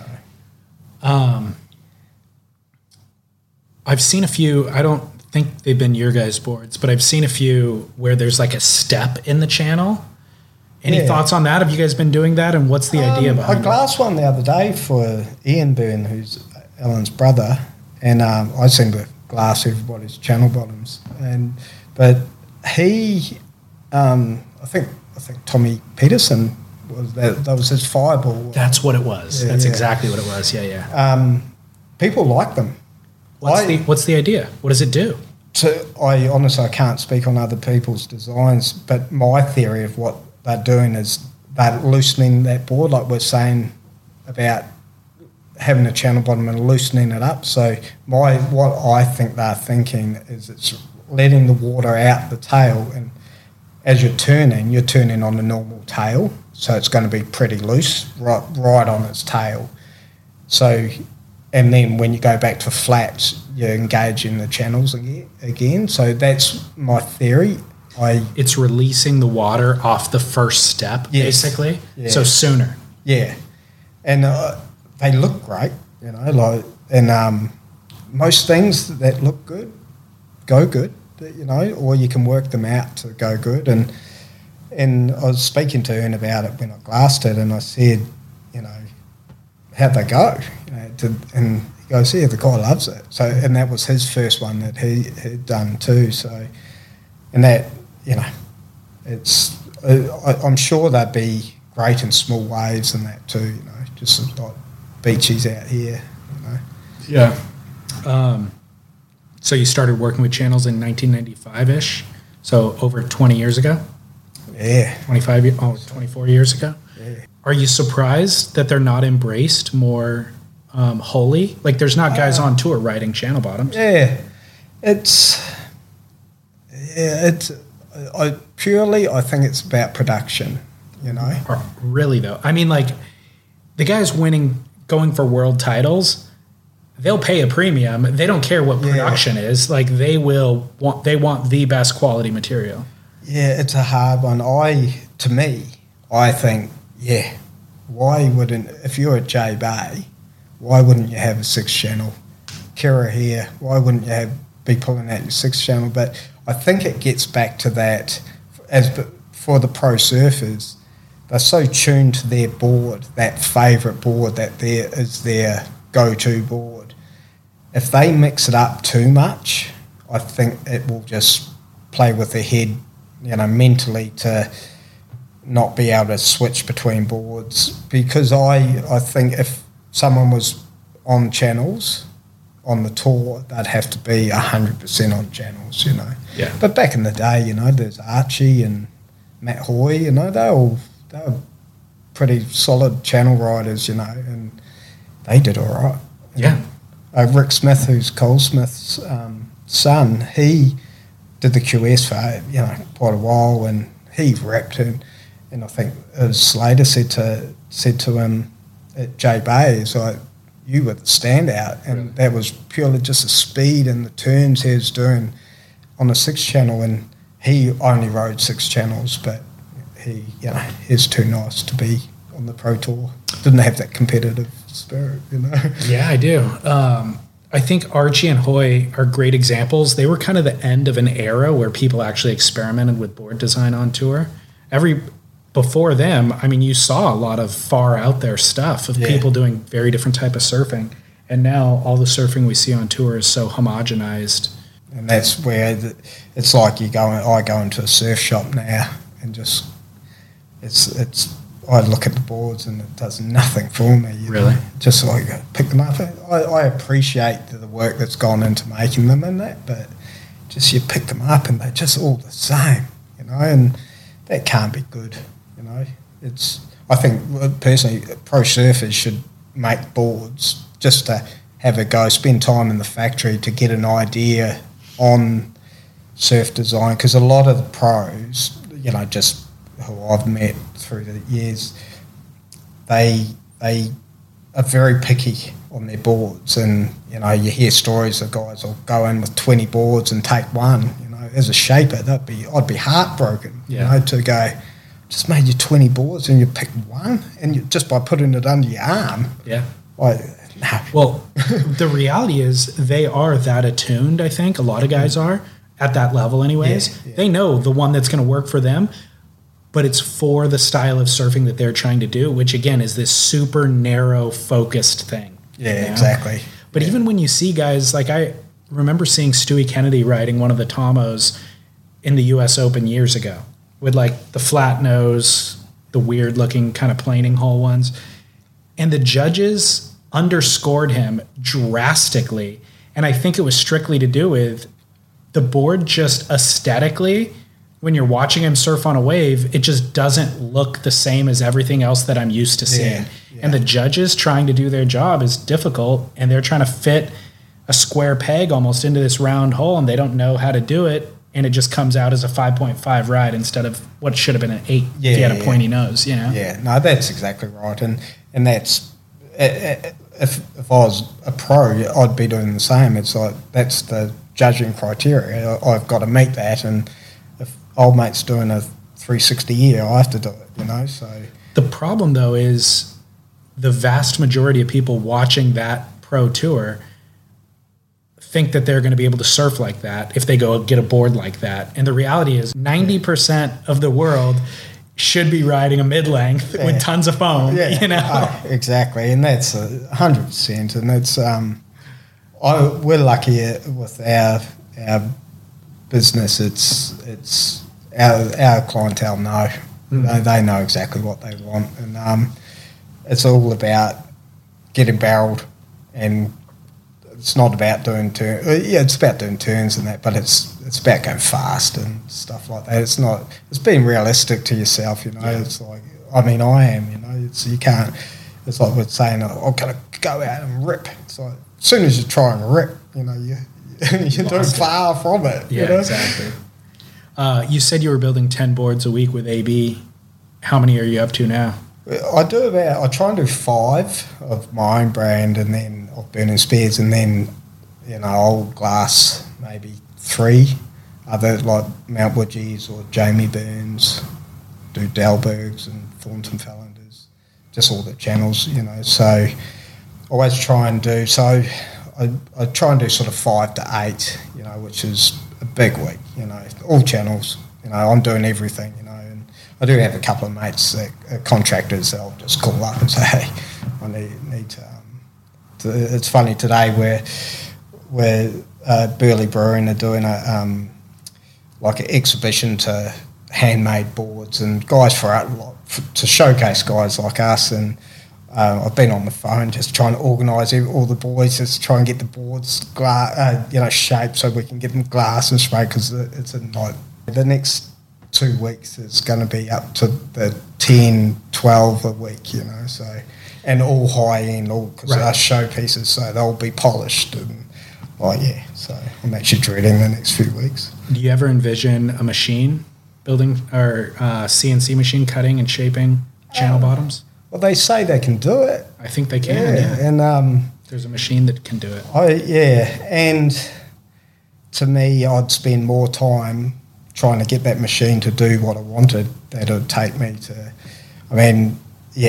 I've seen a few, I don't think they've been your guys' boards, but I've seen a few where there's like a step in the channel. Any thoughts on that? Have you guys been doing that, and what's the idea behind it? I glassed one the other day for Ian Byrne, who's Alan's brother, and I seem to glass everybody's channel bottoms. But he, I think Tommy Peterson That was his fireball. That's what it was. Yeah, That's yeah. exactly what it was. Yeah. People like them. What's the idea? What does it do? I honestly can't speak on other people's designs, but my theory of what they're doing is they're loosening that board, like we're saying about having a channel bottom and loosening it up. So what I think they're thinking is it's letting the water out the tail, and as you're turning on the normal tail, so it's going to be pretty loose, right on its tail. So, and then when you go back to flats, you engage in the channels again. So that's my theory. It's releasing the water off the first step, Yes. basically. Yeah. So sooner. Yeah, and they look great, and most things that look good go good, or you can work them out to go good. And I was speaking to Ern about it when I glassed it, and I said, how'd they go? And he goes, yeah, the guy loves it. So, and that was his first one that he had done too. So, and that, it's I'm sure they'd be great in small waves and that too, just like beaches out here, Yeah. So you started working with channels in 1995-ish, so over 20 years ago? Yeah. 24 years ago? Yeah. Are you surprised that they're not embraced more wholly? Like, there's not guys on tour riding channel bottoms. Yeah. I think it's about production, Really, though? I mean, like, the guys going for world titles, they'll pay a premium. They don't care what production is. Like, they want the best quality material. Yeah, it's a hard one. I think, why wouldn't, if you're at J Bay, why wouldn't you have a 6-channel? Kira here, why wouldn't you be pulling out your 6-channel? But I think it gets back to that, for the pro surfers, they're so tuned to their board, that favourite board that is their go-to board. If they mix it up too much, I think it will just play with their head, mentally, to not be able to switch between boards. Because I think if someone was on channels on the tour, they'd have to be 100% on channels, Yeah. But back in the day, there's Archie and Matt Hoy, they were pretty solid channel riders, and they did all right. Yeah. Rick Smith, who's Cole Smith's son, he did the QS for quite a while, and he wrapped him. And I think Slater said to him at J Bay, it's like, you were the standout, and that was purely just the speed and the turns he was doing on the 6-channel, and he only rode 6 channels, but he's too nice to be on the Pro Tour. Didn't have that competitive spirit, Yeah, I do. I think Archie and Hoy are great examples. They were kind of the end of an era where people actually experimented with board design on tour. Before them, I mean, you saw a lot of far out there stuff of people doing very different type of surfing. And now all the surfing we see on tour is so homogenized. And that's where it's like I go into a surf shop now and just I look at the boards and it does nothing for me. Really? Just like pick them up. I appreciate the work that's gone into making them and that, but just you pick them up and they're just all the same, and that can't be good, I think personally pro surfers should make boards just to have a go, spend time in the factory to get an idea on surf design, because a lot of the pros, just who I've met through the years, they are very picky on their boards, and you hear stories of guys will go in with 20 boards and take one. As a shaper, I'd be heartbroken. To go, just made you 20 boards and you picked one, and just by putting it under your arm. Yeah. No. Well, the reality is they are that attuned. I think a lot of guys are at that level, anyways. Yeah. They know the one that's going to work for them. But it's for the style of surfing that they're trying to do, which again is this super narrow focused thing. Yeah, exactly. But even when you see guys, like I remember seeing Stewie Kennedy riding one of the Tomos in the US Open years ago with like the flat nose, the weird looking kind of planing hole ones. And the judges underscored him drastically. And I think it was strictly to do with the board just aesthetically, when you're watching him surf on a wave, it just doesn't look the same as everything else that I'm used to seeing. Yeah. And the judges trying to do their job is difficult, and they're trying to fit a square peg almost into this round hole, and they don't know how to do it, and it just comes out as a 5.5 ride instead of what should have been an 8 if you had a pointy nose, you know? Yeah, no, that's exactly right. And that's, if I was a pro, I'd be doing the same. It's like, that's the judging criteria. I've got to meet that, and if old mate's doing a 360 year, I have to do it, you know, so. The problem, though, is the vast majority of people watching that pro tour think that they're going to be able to surf like that if they go get a board like that. And the reality is 90% of the world should be riding a mid-length with tons of foam, you know? Oh, exactly, and that's 100%. And it's we're lucky with our business. It's our clientele know. They know exactly what they want, and it's all about getting barreled, and it's not about doing turns. Yeah, it's about doing turns and that, but it's about going fast and stuff like that. It's not. It's being realistic to yourself, you know. Yeah. It's like, I mean, I am, you know. You can't. It's like we're saying, I'm going to go out and rip. It's like as soon as you try and rip, you know, you're doing far from it. Yeah, you know? Exactly. You said you were building 10 boards a week with AB. How many are you up to now? I try and do 5 of my own brand, and then of Burning Spears, and then, you know, Old Glass, maybe 3 other, like Mount Woodgees or Jamie Burns, do Dalbergs and Thornton Fallanders, just all the channels, you know. So always try and do, so I try and do sort of 5 to 8, you know, which is a big week, you know, all channels, you know, I'm doing everything, you know. And I do have a couple of mates that are contractors that I'll just call up and say, hey, I need to it's funny today where Burley Brewing are doing like an exhibition to handmade boards and guys to showcase guys like us, and I've been on the phone just trying to organise all the boys, just try and get the boards shaped so we can get them glass and spray, because it's a night. The next 2 weeks is going to be up to the 10, 12 a week, you know, so. And all high end, all because they're showpieces, so they'll be polished. And so I'm actually dreading the next few weeks. Do you ever envision a machine building or CNC machine cutting and shaping channel bottoms? Well, they say they can do it. I think they can. Yeah. And there's a machine that can do it. And to me, I'd spend more time trying to get that machine to do what I wanted. That would take me to. I mean,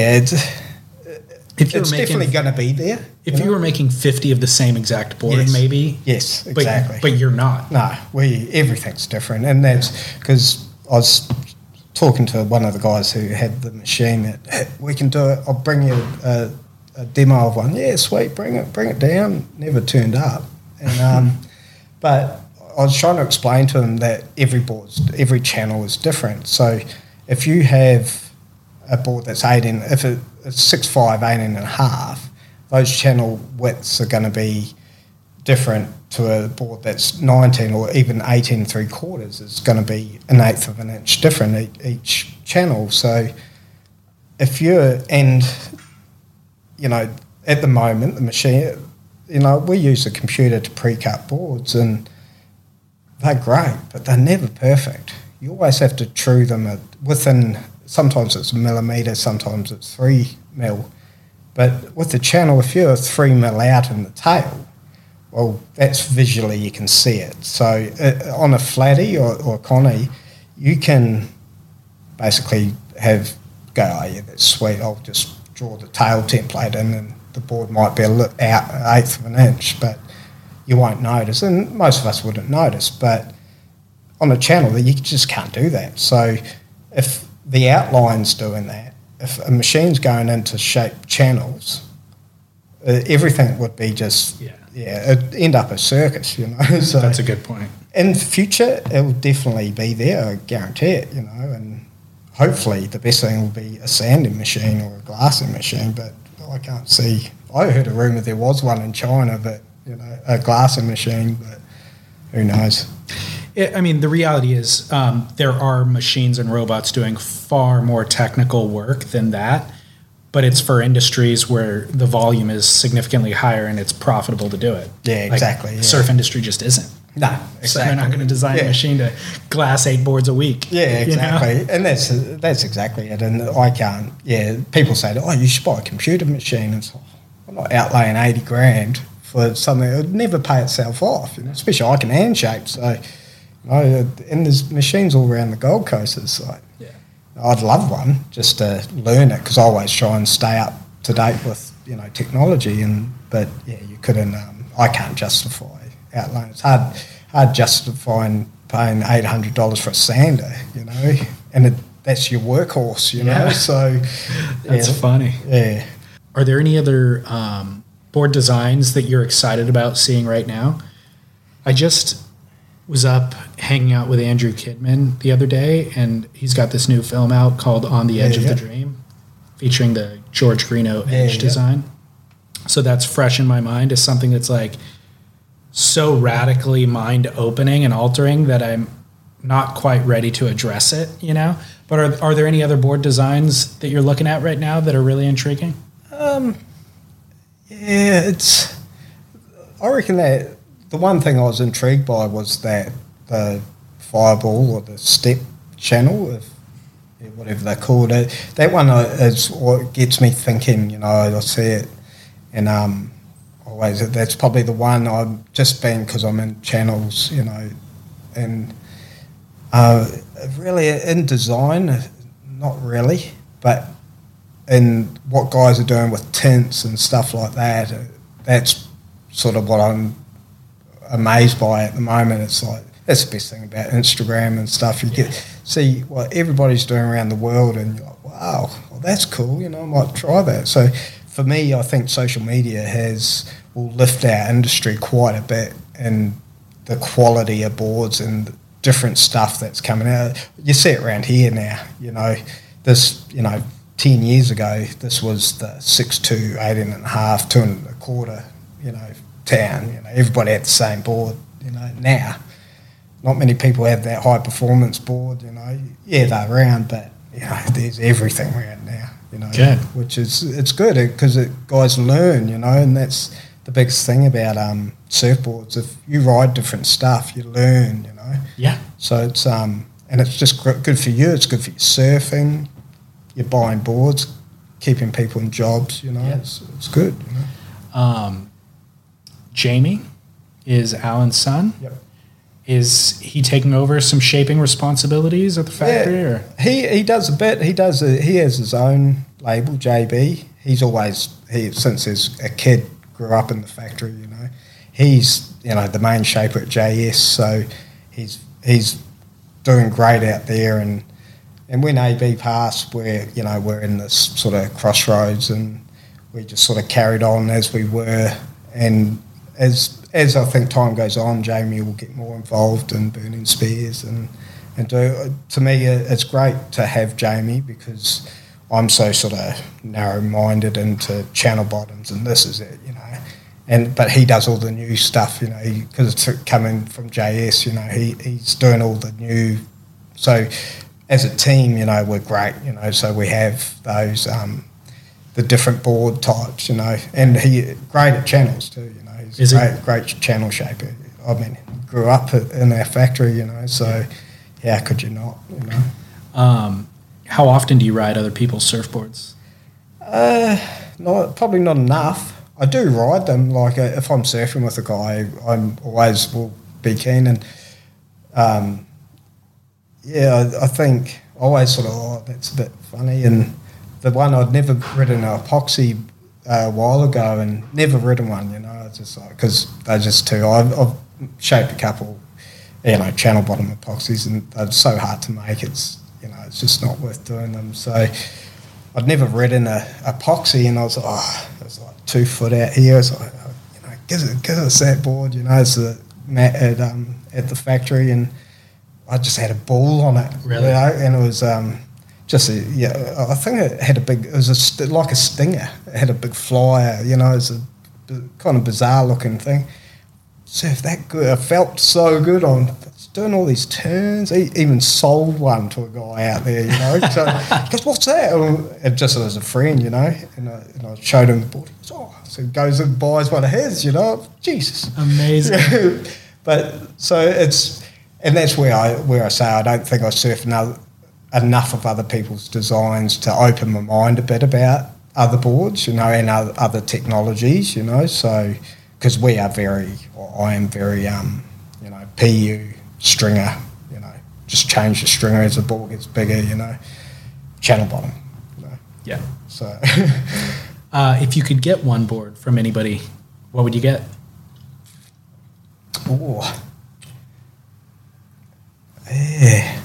it's definitely going to be there. If you were making 50 of the same exact board, maybe. Yes, exactly. But you're not. No, everything's different. And that's because I was talking to one of the guys who had the machine that, hey, we can do it. I'll bring you a demo of one. Yeah, sweet, bring it down. Never turned up. And but I was trying to explain to him that every channel is different. So if you have a board that's 18, if it's 6.5, 18.5, those channel widths are going to be different to a board that's 19 or even 18 3/4. It's going to be 1/8 of an inch different each channel. So if at the moment the machine, you know, we use a computer to pre-cut boards and they're great, but they're never perfect. You always have to true them within. Sometimes it's 1 millimetre, sometimes it's 3 mil. But with the channel, if you're 3 mil out in the tail, well, that's visually you can see it. So on a flatty or a connie, you can basically go, oh yeah, that's sweet, I'll just draw the tail template in, and the board might be out 1/8 of an inch, but you won't notice. And most of us wouldn't notice. But on a channel, you just can't do that. So if the outline's doing that, if a machine's going in to shape channels, everything would be just, it'd end up a circus, you know. So that's a good point. In the future, it will definitely be there, I guarantee it, you know, and hopefully the best thing will be a sanding machine or a glassing machine, but I can't see. I heard a rumour there was one in China, but a glassing machine, but who knows? I mean, the reality is there are machines and robots doing far more technical work than that, but it's for industries where the volume is significantly higher and it's profitable to do it. Yeah, exactly. The surf industry just isn't. No, exactly. So they're not going to design a machine to glass 8 boards a week. Yeah, exactly. And that's exactly it. And I can't, people say, you should buy a computer machine. And so I'm not outlaying 80 grand for something that would never pay itself off, especially I can hand shape. So, and there's machines all around the Gold Coast. It's like, I'd love one just to learn it because I always try and stay up to date with, technology. But you couldn't, I can't justify outlaying. It's hard justifying paying $800 for a sander, and that's your workhorse, So that's funny. Yeah. Are there any other board designs that you're excited about seeing right now? I just was up hanging out with Andrew Kidman the other day, and he's got this new film out called On the Edge of the Dream, featuring the George Greeno edge design. So that's fresh in my mind as something that's like so radically mind-opening and altering that I'm not quite ready to address it, But are there any other board designs that you're looking at right now that are really intriguing? I reckon that the one thing I was intrigued by was that the Fireball or the Step channel, whatever they called it, that one is what gets me thinking, I see it, and always that's probably the one I've just been because I'm in channels, and really in design, not really, but in what guys are doing with tints and stuff like that, that's sort of what I'm amazed by at the moment. It's like that's the best thing about Instagram and stuff. You get see what everybody's doing around the world, and you're like, wow, well, that's cool. I might try that. So for me, I think social media will lift our industry quite a bit, and the quality of boards and different stuff that's coming out. You see it around here now. This 10 years ago, this was the 6'2", 18.5", 2.25", town. Everybody had the same board. Now, not many people have that high performance board. They're around, but there's everything around now. Which it's good because guys learn. And that's the biggest thing about surfboards. If you ride different stuff, you learn. Yeah. So it's and it's just good for you. It's good for your surfing. You're buying boards, keeping people in jobs. It's good. Jamie is Alan's son. Yep. Is he taking over some shaping responsibilities at the factory? Or? He does a bit. He has his own label, JB. Since he's a kid, grew up in the factory. He's the main shaper at JS. So he's doing great out there. And when AB passed, we're in this sort of crossroads, and we just sort of carried on as we were. And as I think time goes on, Jamie will get more involved in burning spears and do. To me, it's great to have Jamie because I'm so sort of narrow-minded into channel bottoms, and this is it, but he does all the new stuff, because it's coming from JS. He's doing all the new. So as a team, we're great. So we have those the different board types, and he great at channels too. He's a great channel shaper. I mean, grew up in our factory, so how could you not, How often do you ride other people's surfboards? Probably not enough. I do ride them. Like if I'm surfing with a guy, I'm always will be keen. And I think I always sort of, that's a bit funny. And the one I'd never ridden an epoxy a while ago, and never ridden one. Just like because they're just too. I've shaped a couple, channel bottom epoxies, and they're so hard to make. It's it's just not worth doing them. So I'd never ridden a epoxy, and I was like, it's like 2 foot out here. It's like, give us that board. It's the mat at the factory, and I just had a ball on it. Really? And it was I think it had it was like a stinger. It had a big flyer, you know, it's a kind of bizarre looking thing. Surfed that good. I felt so good on doing all these turns. He even sold one to a guy out there, you know. So he goes, "What's that?" And just as a friend, you know, and I showed him the board. He goes, "Oh," so he goes and buys one of his, you know. Jesus, amazing. But so that's where I say I don't think I surf enough of other people's designs to open my mind a bit about other boards, you know, and other technologies, you know. So because I am very, you know, PU stringer, you know, just change the stringer as the board gets bigger, you know, channel bottom, you know. Yeah. So if you could get one board from anybody, what would you get? Oh, yeah.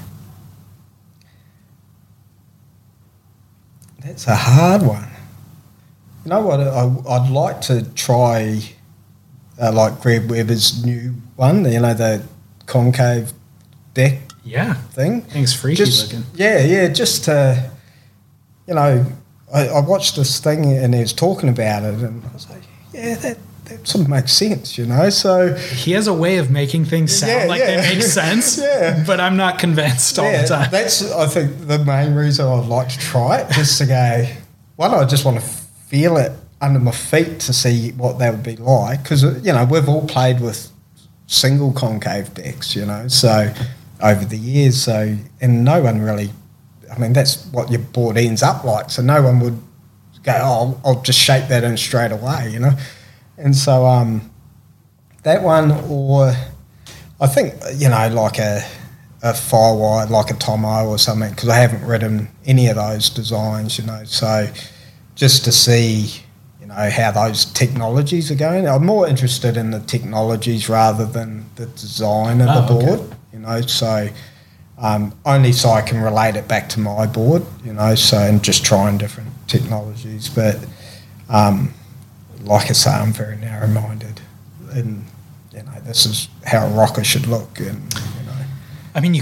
That's a hard one. You know what? I'd like to try, like Greg Webber's new one. You know, the concave deck. Yeah. Thing. I think it's freaky looking. Yeah. Just to, you know, I watched this thing and he was talking about it, and I was like, yeah, that sort of makes sense, you know. So he has a way of making things sound they make sense. Yeah. But I'm not convinced all the time. That's, I think, the main reason I'd like to try it, just to go, one, I just want to feel it under my feet to see what that would be like, because, you know, we've all played with single concave decks, you know, so over the years, so, and no one really, I mean, that's what your board ends up like, so no one would go, oh, I'll just shape that in straight away, you know. And so that one, or I think, you know, like a Firewire, like a Tomo or something, because I haven't ridden any of those designs, you know, so just to see, you know, how those technologies are going. I'm more interested in the technologies rather than the design of the board, you know, so only so I can relate it back to my board, you know, so, and just trying different technologies. But like I say, I'm very narrow-minded, and, you know, this is how a rocker should look, and, you know. I mean,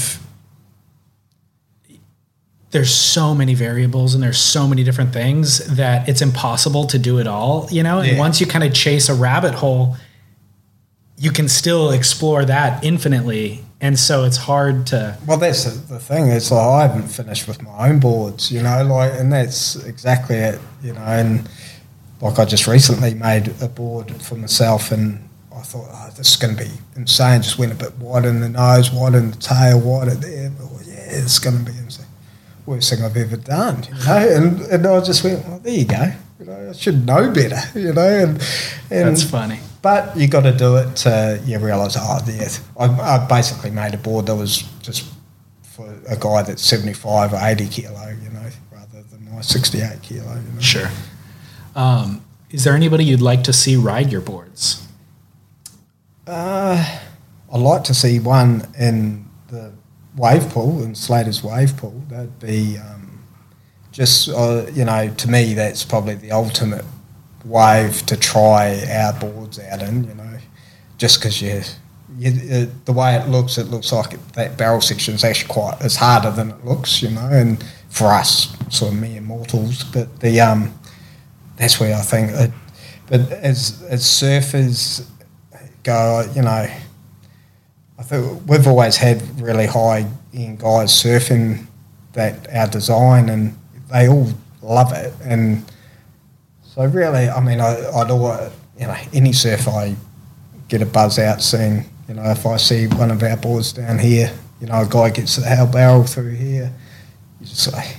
there's so many variables and there's so many different things that it's impossible to do it all, you know? And once you kind of chase a rabbit hole, you can still explore that infinitely. And so it's hard to... Well, that's the thing. It's like I haven't finished with my own boards, you know, like, and that's exactly it, you know. And like I just recently made a board for myself, and I thought, oh, this is going to be insane. Just went a bit wide in the nose, wide in the tail, wide at there. But, yeah, it's going to be insane. Worst thing I've ever done, you know. And I just went, well, there you go. You know, I should know better, you know. And that's funny. But you got to do it to realise, I basically made a board that was just for a guy that's 75 or 80 kilo, you know, rather than my 68 kilo. You know? Sure. Is there anybody you'd like to see ride your boards? I'd like to see one in the wave pool, in Slater's wave pool. That'd be you know, to me that's probably the ultimate wave to try our boards out in, you know, just because the way it looks like that barrel section is actually it's harder than it looks, you know, and for us sort of mere mortals, but that's where I think but as surfers go, you know, I think we've always had really high-end guys surfing our design, and they all love it. And so really, I mean, I'd always, you know, any surf I get a buzz out seeing, you know, if I see one of our boards down here, you know, a guy gets the Hale barrel through here, you just say,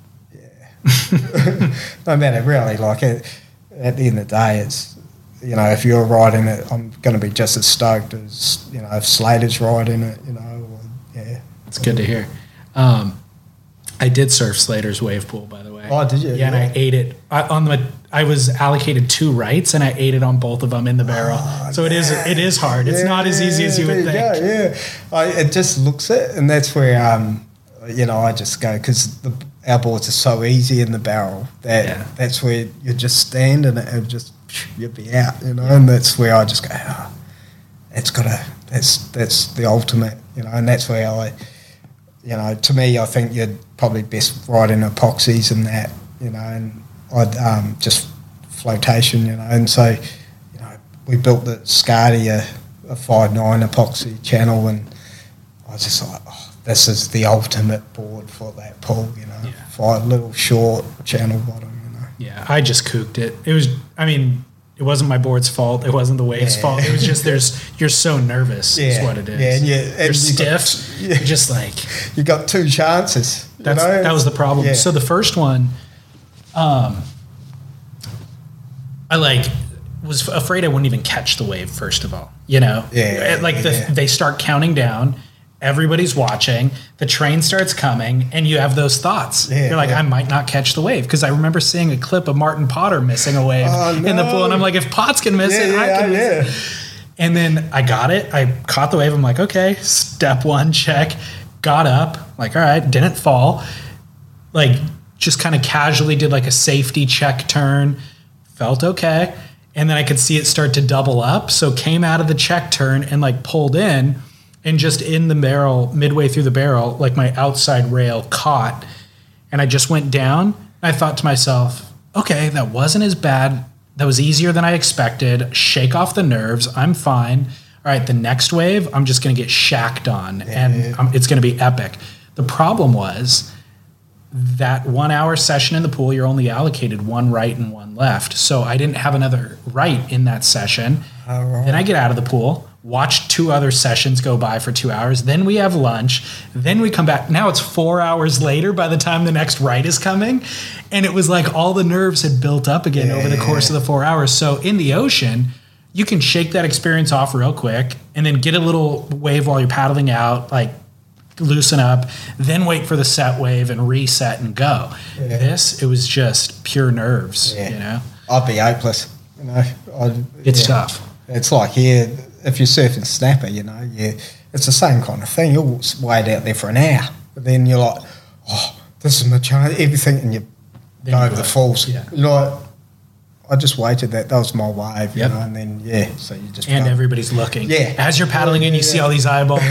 yeah. No matter really, like at the end of the day, it's, you know, if you're riding it, I'm going to be just as stoked as, you know, if Slater's riding it, you know, or, yeah. It's good to hear. I did surf Slater's wave pool, by the way. Oh, did you? Yeah, and I ate it I was allocated 2 rights, and I ate it on both of them in the barrel. So it is hard. It's not as easy as you would think. It just looks it, and that's where you know, I just go, because our boards are so easy in the barrel that's where you just stand and it just you'll be out, you know. And that's where I just go, that's the ultimate, you know. And that's where you know, to me, I think you're probably best riding epoxies and that, you know, and I'd just flotation, you know, and so, you know, we built the Scadi a 5.9 epoxy channel, and I was just like, oh, this is the ultimate board for that pool, you know, Yeah. 5 little short channel bottom, you know. Yeah, I just kooked it. It was, I mean, it wasn't my board's fault. It wasn't the wave's fault. It was just you're so nervous is what it is. Yeah, and you're stiff. You're just like. You got 2 chances. That was the problem. Yeah. So the first one, I was afraid I wouldn't even catch the wave, first of all. You know? Yeah. They start counting down. Everybody's watching. The train starts coming, and you have those thoughts. Yeah, You're like, I might not catch the wave, because I remember seeing a clip of Martin Potter missing a wave in the pool, and I'm like, if Potts can miss it, I can miss it. And then I got it. I caught the wave. I'm like, okay, step 1, check. Got up, like, all right, didn't fall. Like, just kind of casually did like a safety check turn. Felt okay. And then I could see it start to double up. So came out of the check turn and like pulled in. And just in the barrel, midway through the barrel, like my outside rail caught, and I just went down. I thought to myself, okay, that wasn't as bad. That was easier than I expected. Shake off the nerves. I'm fine. All right, the next wave, I'm just going to get shacked on, and it's going to be epic. The problem was that 1 hour session in the pool, you're only allocated 1 right and 1 left. So I didn't have another right in that session. Right. Then I get out of the pool, watch 2 other sessions go by for 2 hours. Then we have lunch. Then we come back. Now it's 4 hours later by the time the next right is coming. And it was like all the nerves had built up again over the course of the 4 hours. So in the ocean, you can shake that experience off real quick and then get a little wave while you're paddling out, like loosen up, then wait for the set wave and reset and go. It was just pure nerves, you know? I'd be hopeless, you know. It's tough. It's like here, if you're surfing snapper, you know, it's the same kind of thing. You'll wait out there for an hour, but then you're like, oh, this is my chance, everything, and you go over the falls. Yeah. You're like, I just waited that was my wave, you know, and then, so you just... And everybody's looking. Yeah. As you're paddling in, you see all these eyeballs.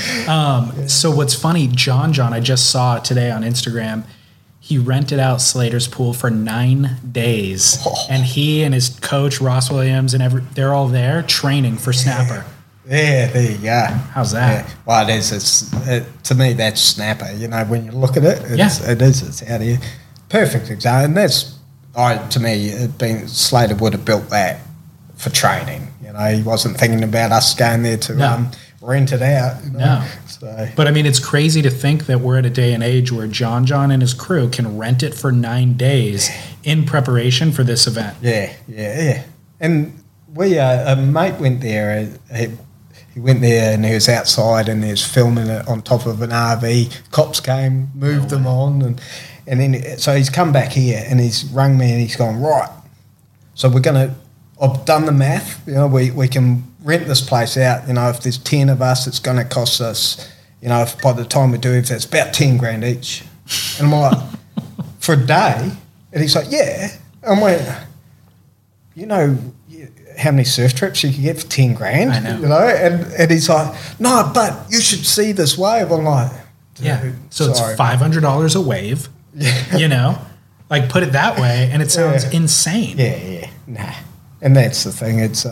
So what's funny, John, I just saw today on Instagram, he rented out Slater's pool for 9 days. Oh. And he and his coach, Ross Williams, and they're all there training for snapper. Yeah, there you go. How's that? Yeah. Well, it is. To me, that's snapper. You know, when you look at it, it's out here. Perfect example. And that's... to me, Slater would have built that for training. You know, he wasn't thinking about us going there to rent it out. You know? No. But I mean, it's crazy to think that we're at a day and age where John and his crew can rent it for 9 days in preparation for this event. Yeah. And we, a mate went there. He went there and he was outside and he was filming it on top of an RV. Cops came, moved them on, and then, so he's come back here and he's rung me and he's gone, right, so I've done the math, you know, we can rent this place out, you know, if there's 10 of us, it's going to cost us, you know, if by the time we do it, it's about 10 grand each. And I'm like, for a day? And he's like, yeah. And I'm like, you know how many surf trips you can get for 10 grand? I know. You know, and he's like, no, but you should see this wave. I'm like, so it's $500 a wave. You know, like put it that way, and it sounds insane. Nah, and that's the thing. It's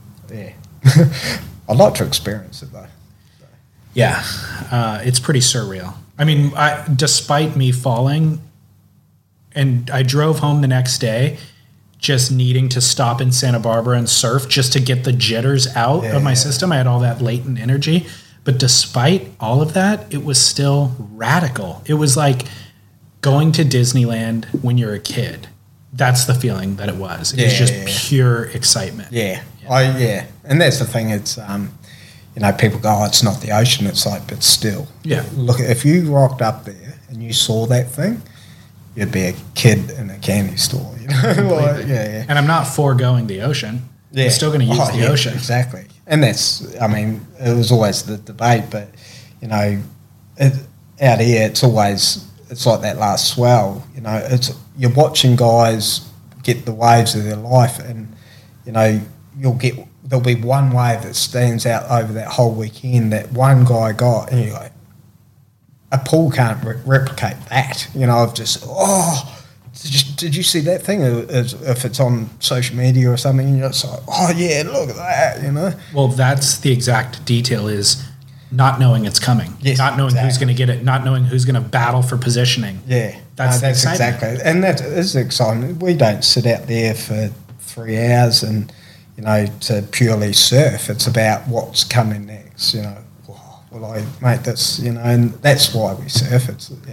I'd like to experience it though. Yeah, it's pretty surreal. I mean, despite me falling, and I drove home the next day, just needing to stop in Santa Barbara and surf just to get the jitters out of my system. I had all that latent energy, but despite all of that, it was still radical. It was like going to Disneyland when you're a kid. That's the feeling that it was. It was just pure excitement. And that's the thing. It's you know, people go, oh, it's not the ocean. It's like, but still, look, if you rocked up there and you saw that thing, you'd be a kid in a candy store. You know, like, And I'm not foregoing the ocean. I'm still going to use the ocean. Exactly. And that's, I mean, it was always the debate, but you know, out here, it's always. It's like that last swell, you know. You're watching guys get the waves of their life, and you know there'll be one wave that stands out over that whole weekend that one guy got, and you're like, a pool can't replicate that. Of just, did you see that thing? If it's on social media or something, and you're just like, oh yeah, look at that, Well, that's the exact detail, is not knowing it's coming, not knowing who's going to get it, not knowing who's going to battle for positioning. Yeah, that's exactly, and that is exciting. We don't sit out there for 3 hours and to purely surf. It's about what's coming next. Will I make this? And that's why we surf.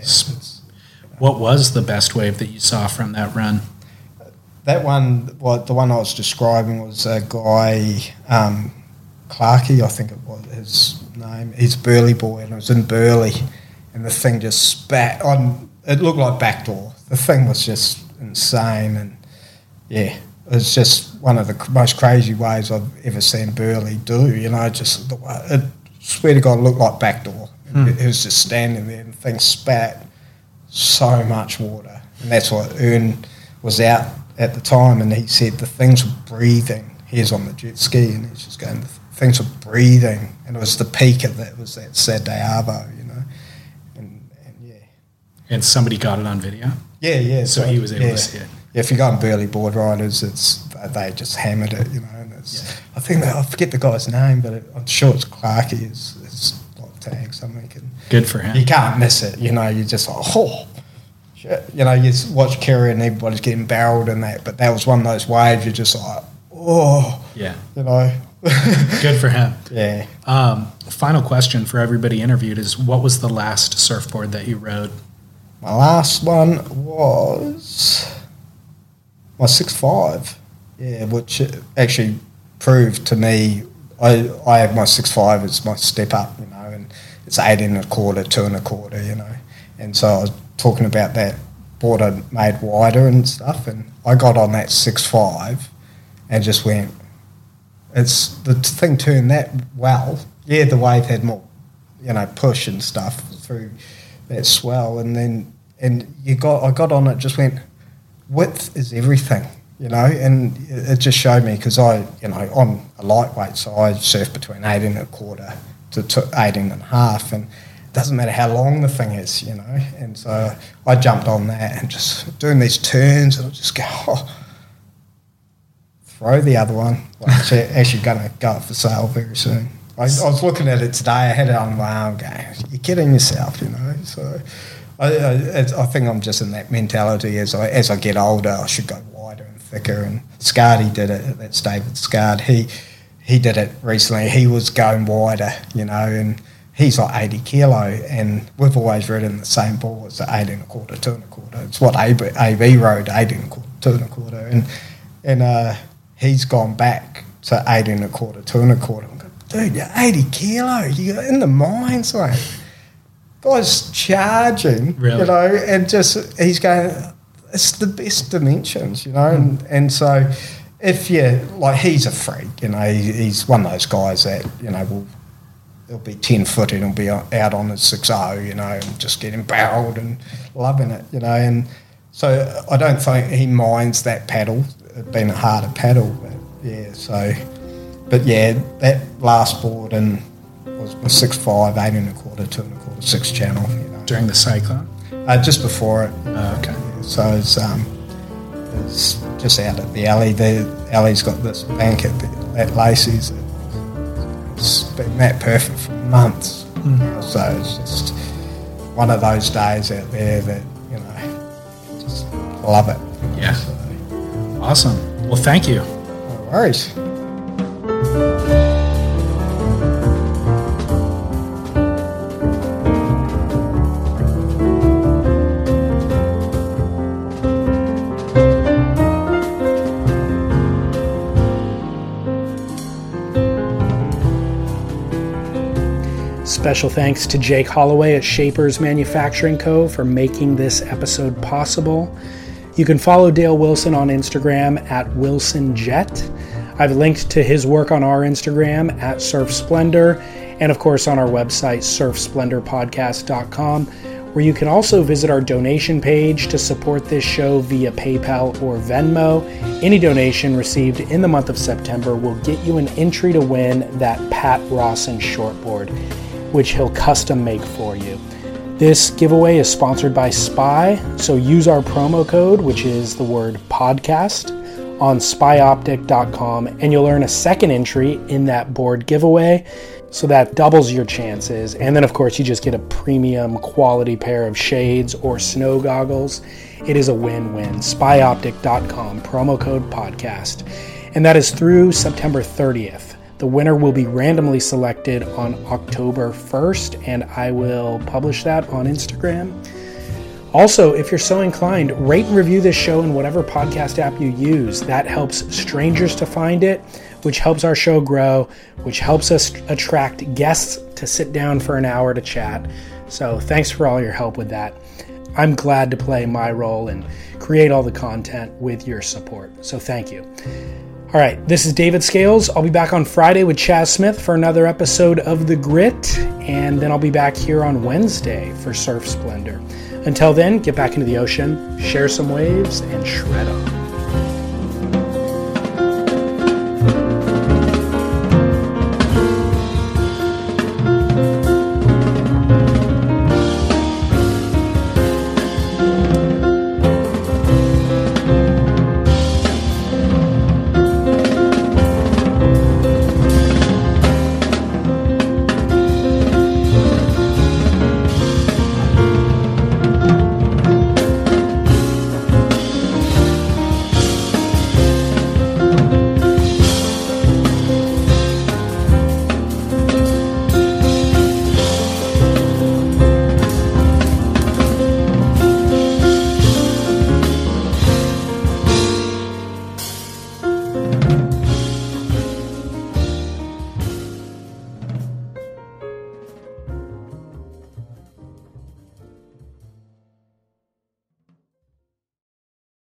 What was the best wave that you saw from that run? That one, the one I was describing was a guy, Clarkey, I think it was his name. He's a Burleigh boy, and it was in Burleigh, and the thing just spat on. It looked like backdoor. The thing was just insane, and yeah, it was just one of the most crazy waves I've ever seen Burleigh do. Just the way it, swear to God, it looked like backdoor. It was just standing there, and the thing spat so much water, and that's what Ern was out at the time, and he said the things were breathing. He was on the jet ski, and he's just going, the things were breathing, and it was the peak of that. Was that Saturday Arvo, and yeah. And somebody got it on video. Yeah. So he was able to see it. Yeah, if you go on Burleigh board riders, they just hammered it, and I think I forget the guy's name, but I'm sure it's Clarkey. His tag something. Good for him. You can't miss it, You're just like, oh, shit. You watch Kerry and everybody's getting barreled in that, but that was one of those waves. You're just like, oh, yeah, Good for him. Yeah. Final question for everybody interviewed is, what was the last surfboard that you rode? My last one was my 6.5, which actually proved to me, I have my 6.5 as my step up, and it's 18 1/4, 2 1/4, and so I was talking about that board I made wider and stuff, and I got on that 6.5 and just went, the thing turned that well. Yeah, the wave had more, push and stuff through that swell, and I got on it, just went, width is everything, and it just showed me, because I'm a lightweight, so I surf between 18 1/4 to 18 1/2, and it doesn't matter how long the thing is, and so I jumped on that and just doing these turns, and I just go, throw the other one. It's actually going to go up for sale very soon. I was looking at it today. I had it on my arm going, you're kidding yourself, So I think I'm just in that mentality as I get older, I should go wider and thicker. And Scardy did it. That's David Scard. He did it recently. He was going wider, and he's like 80 kilo, and we've always ridden the same boards at 18 1/4, 2 1/4. It's what AB rode, 18 1/4, 2 1/4, and he's gone back to 18 1/4, 2 1/4. I'm going, dude, you're 80 kilo. You're in the mines, mate. Guy's charging, really? And just he's going, it's the best dimensions, and so if he's a freak, he's one of those guys that, he'll be 10 foot and he'll be out on his 6.0, and just getting barreled and loving it, and so I don't think he minds that paddle, it being a harder paddle, but that last board and was my 6.5, 18 1/4, 2 1/4, 6 channel, During the cyclone? Just before it. Okay. So it's just out at the alley. The alley's got this bank at Lacey's. It's been that perfect for months. So it's just one of those days out there that, just love it. Yeah. Awesome. Well, thank you. No worries. Special thanks to Jake Holloway at Shapers Manufacturing Co. for making this episode possible. You can follow Dale Wilson on Instagram at WilsonJet. I've linked to his work on our Instagram at Surf Splendor, and of course on our website, surfsplendorpodcast.com, where you can also visit our donation page to support this show via PayPal or Venmo. Any donation received in the month of September will get you an entry to win that Pat Rawson shortboard, which he'll custom make for you. This giveaway is sponsored by SPY, so use our promo code, which is the word podcast, on spyoptic.com, and you'll earn a second entry in that board giveaway, so that doubles your chances. And then, of course, you just get a premium quality pair of shades or snow goggles. It is a win-win. Spyoptic.com, promo code podcast. And that is through September 30th. The winner will be randomly selected on October 1st, and I will publish that on Instagram. Also, if you're so inclined, rate and review this show in whatever podcast app you use. That helps strangers to find it, which helps our show grow, which helps us attract guests to sit down for an hour to chat. So thanks for all your help with that. I'm glad to play my role and create all the content with your support. So thank you. All right, this is David Scales. I'll be back on Friday with Chaz Smith for another episode of The Grit, and then I'll be back here on Wednesday for Surf Splendor. Until then, get back into the ocean, share some waves, and shred up.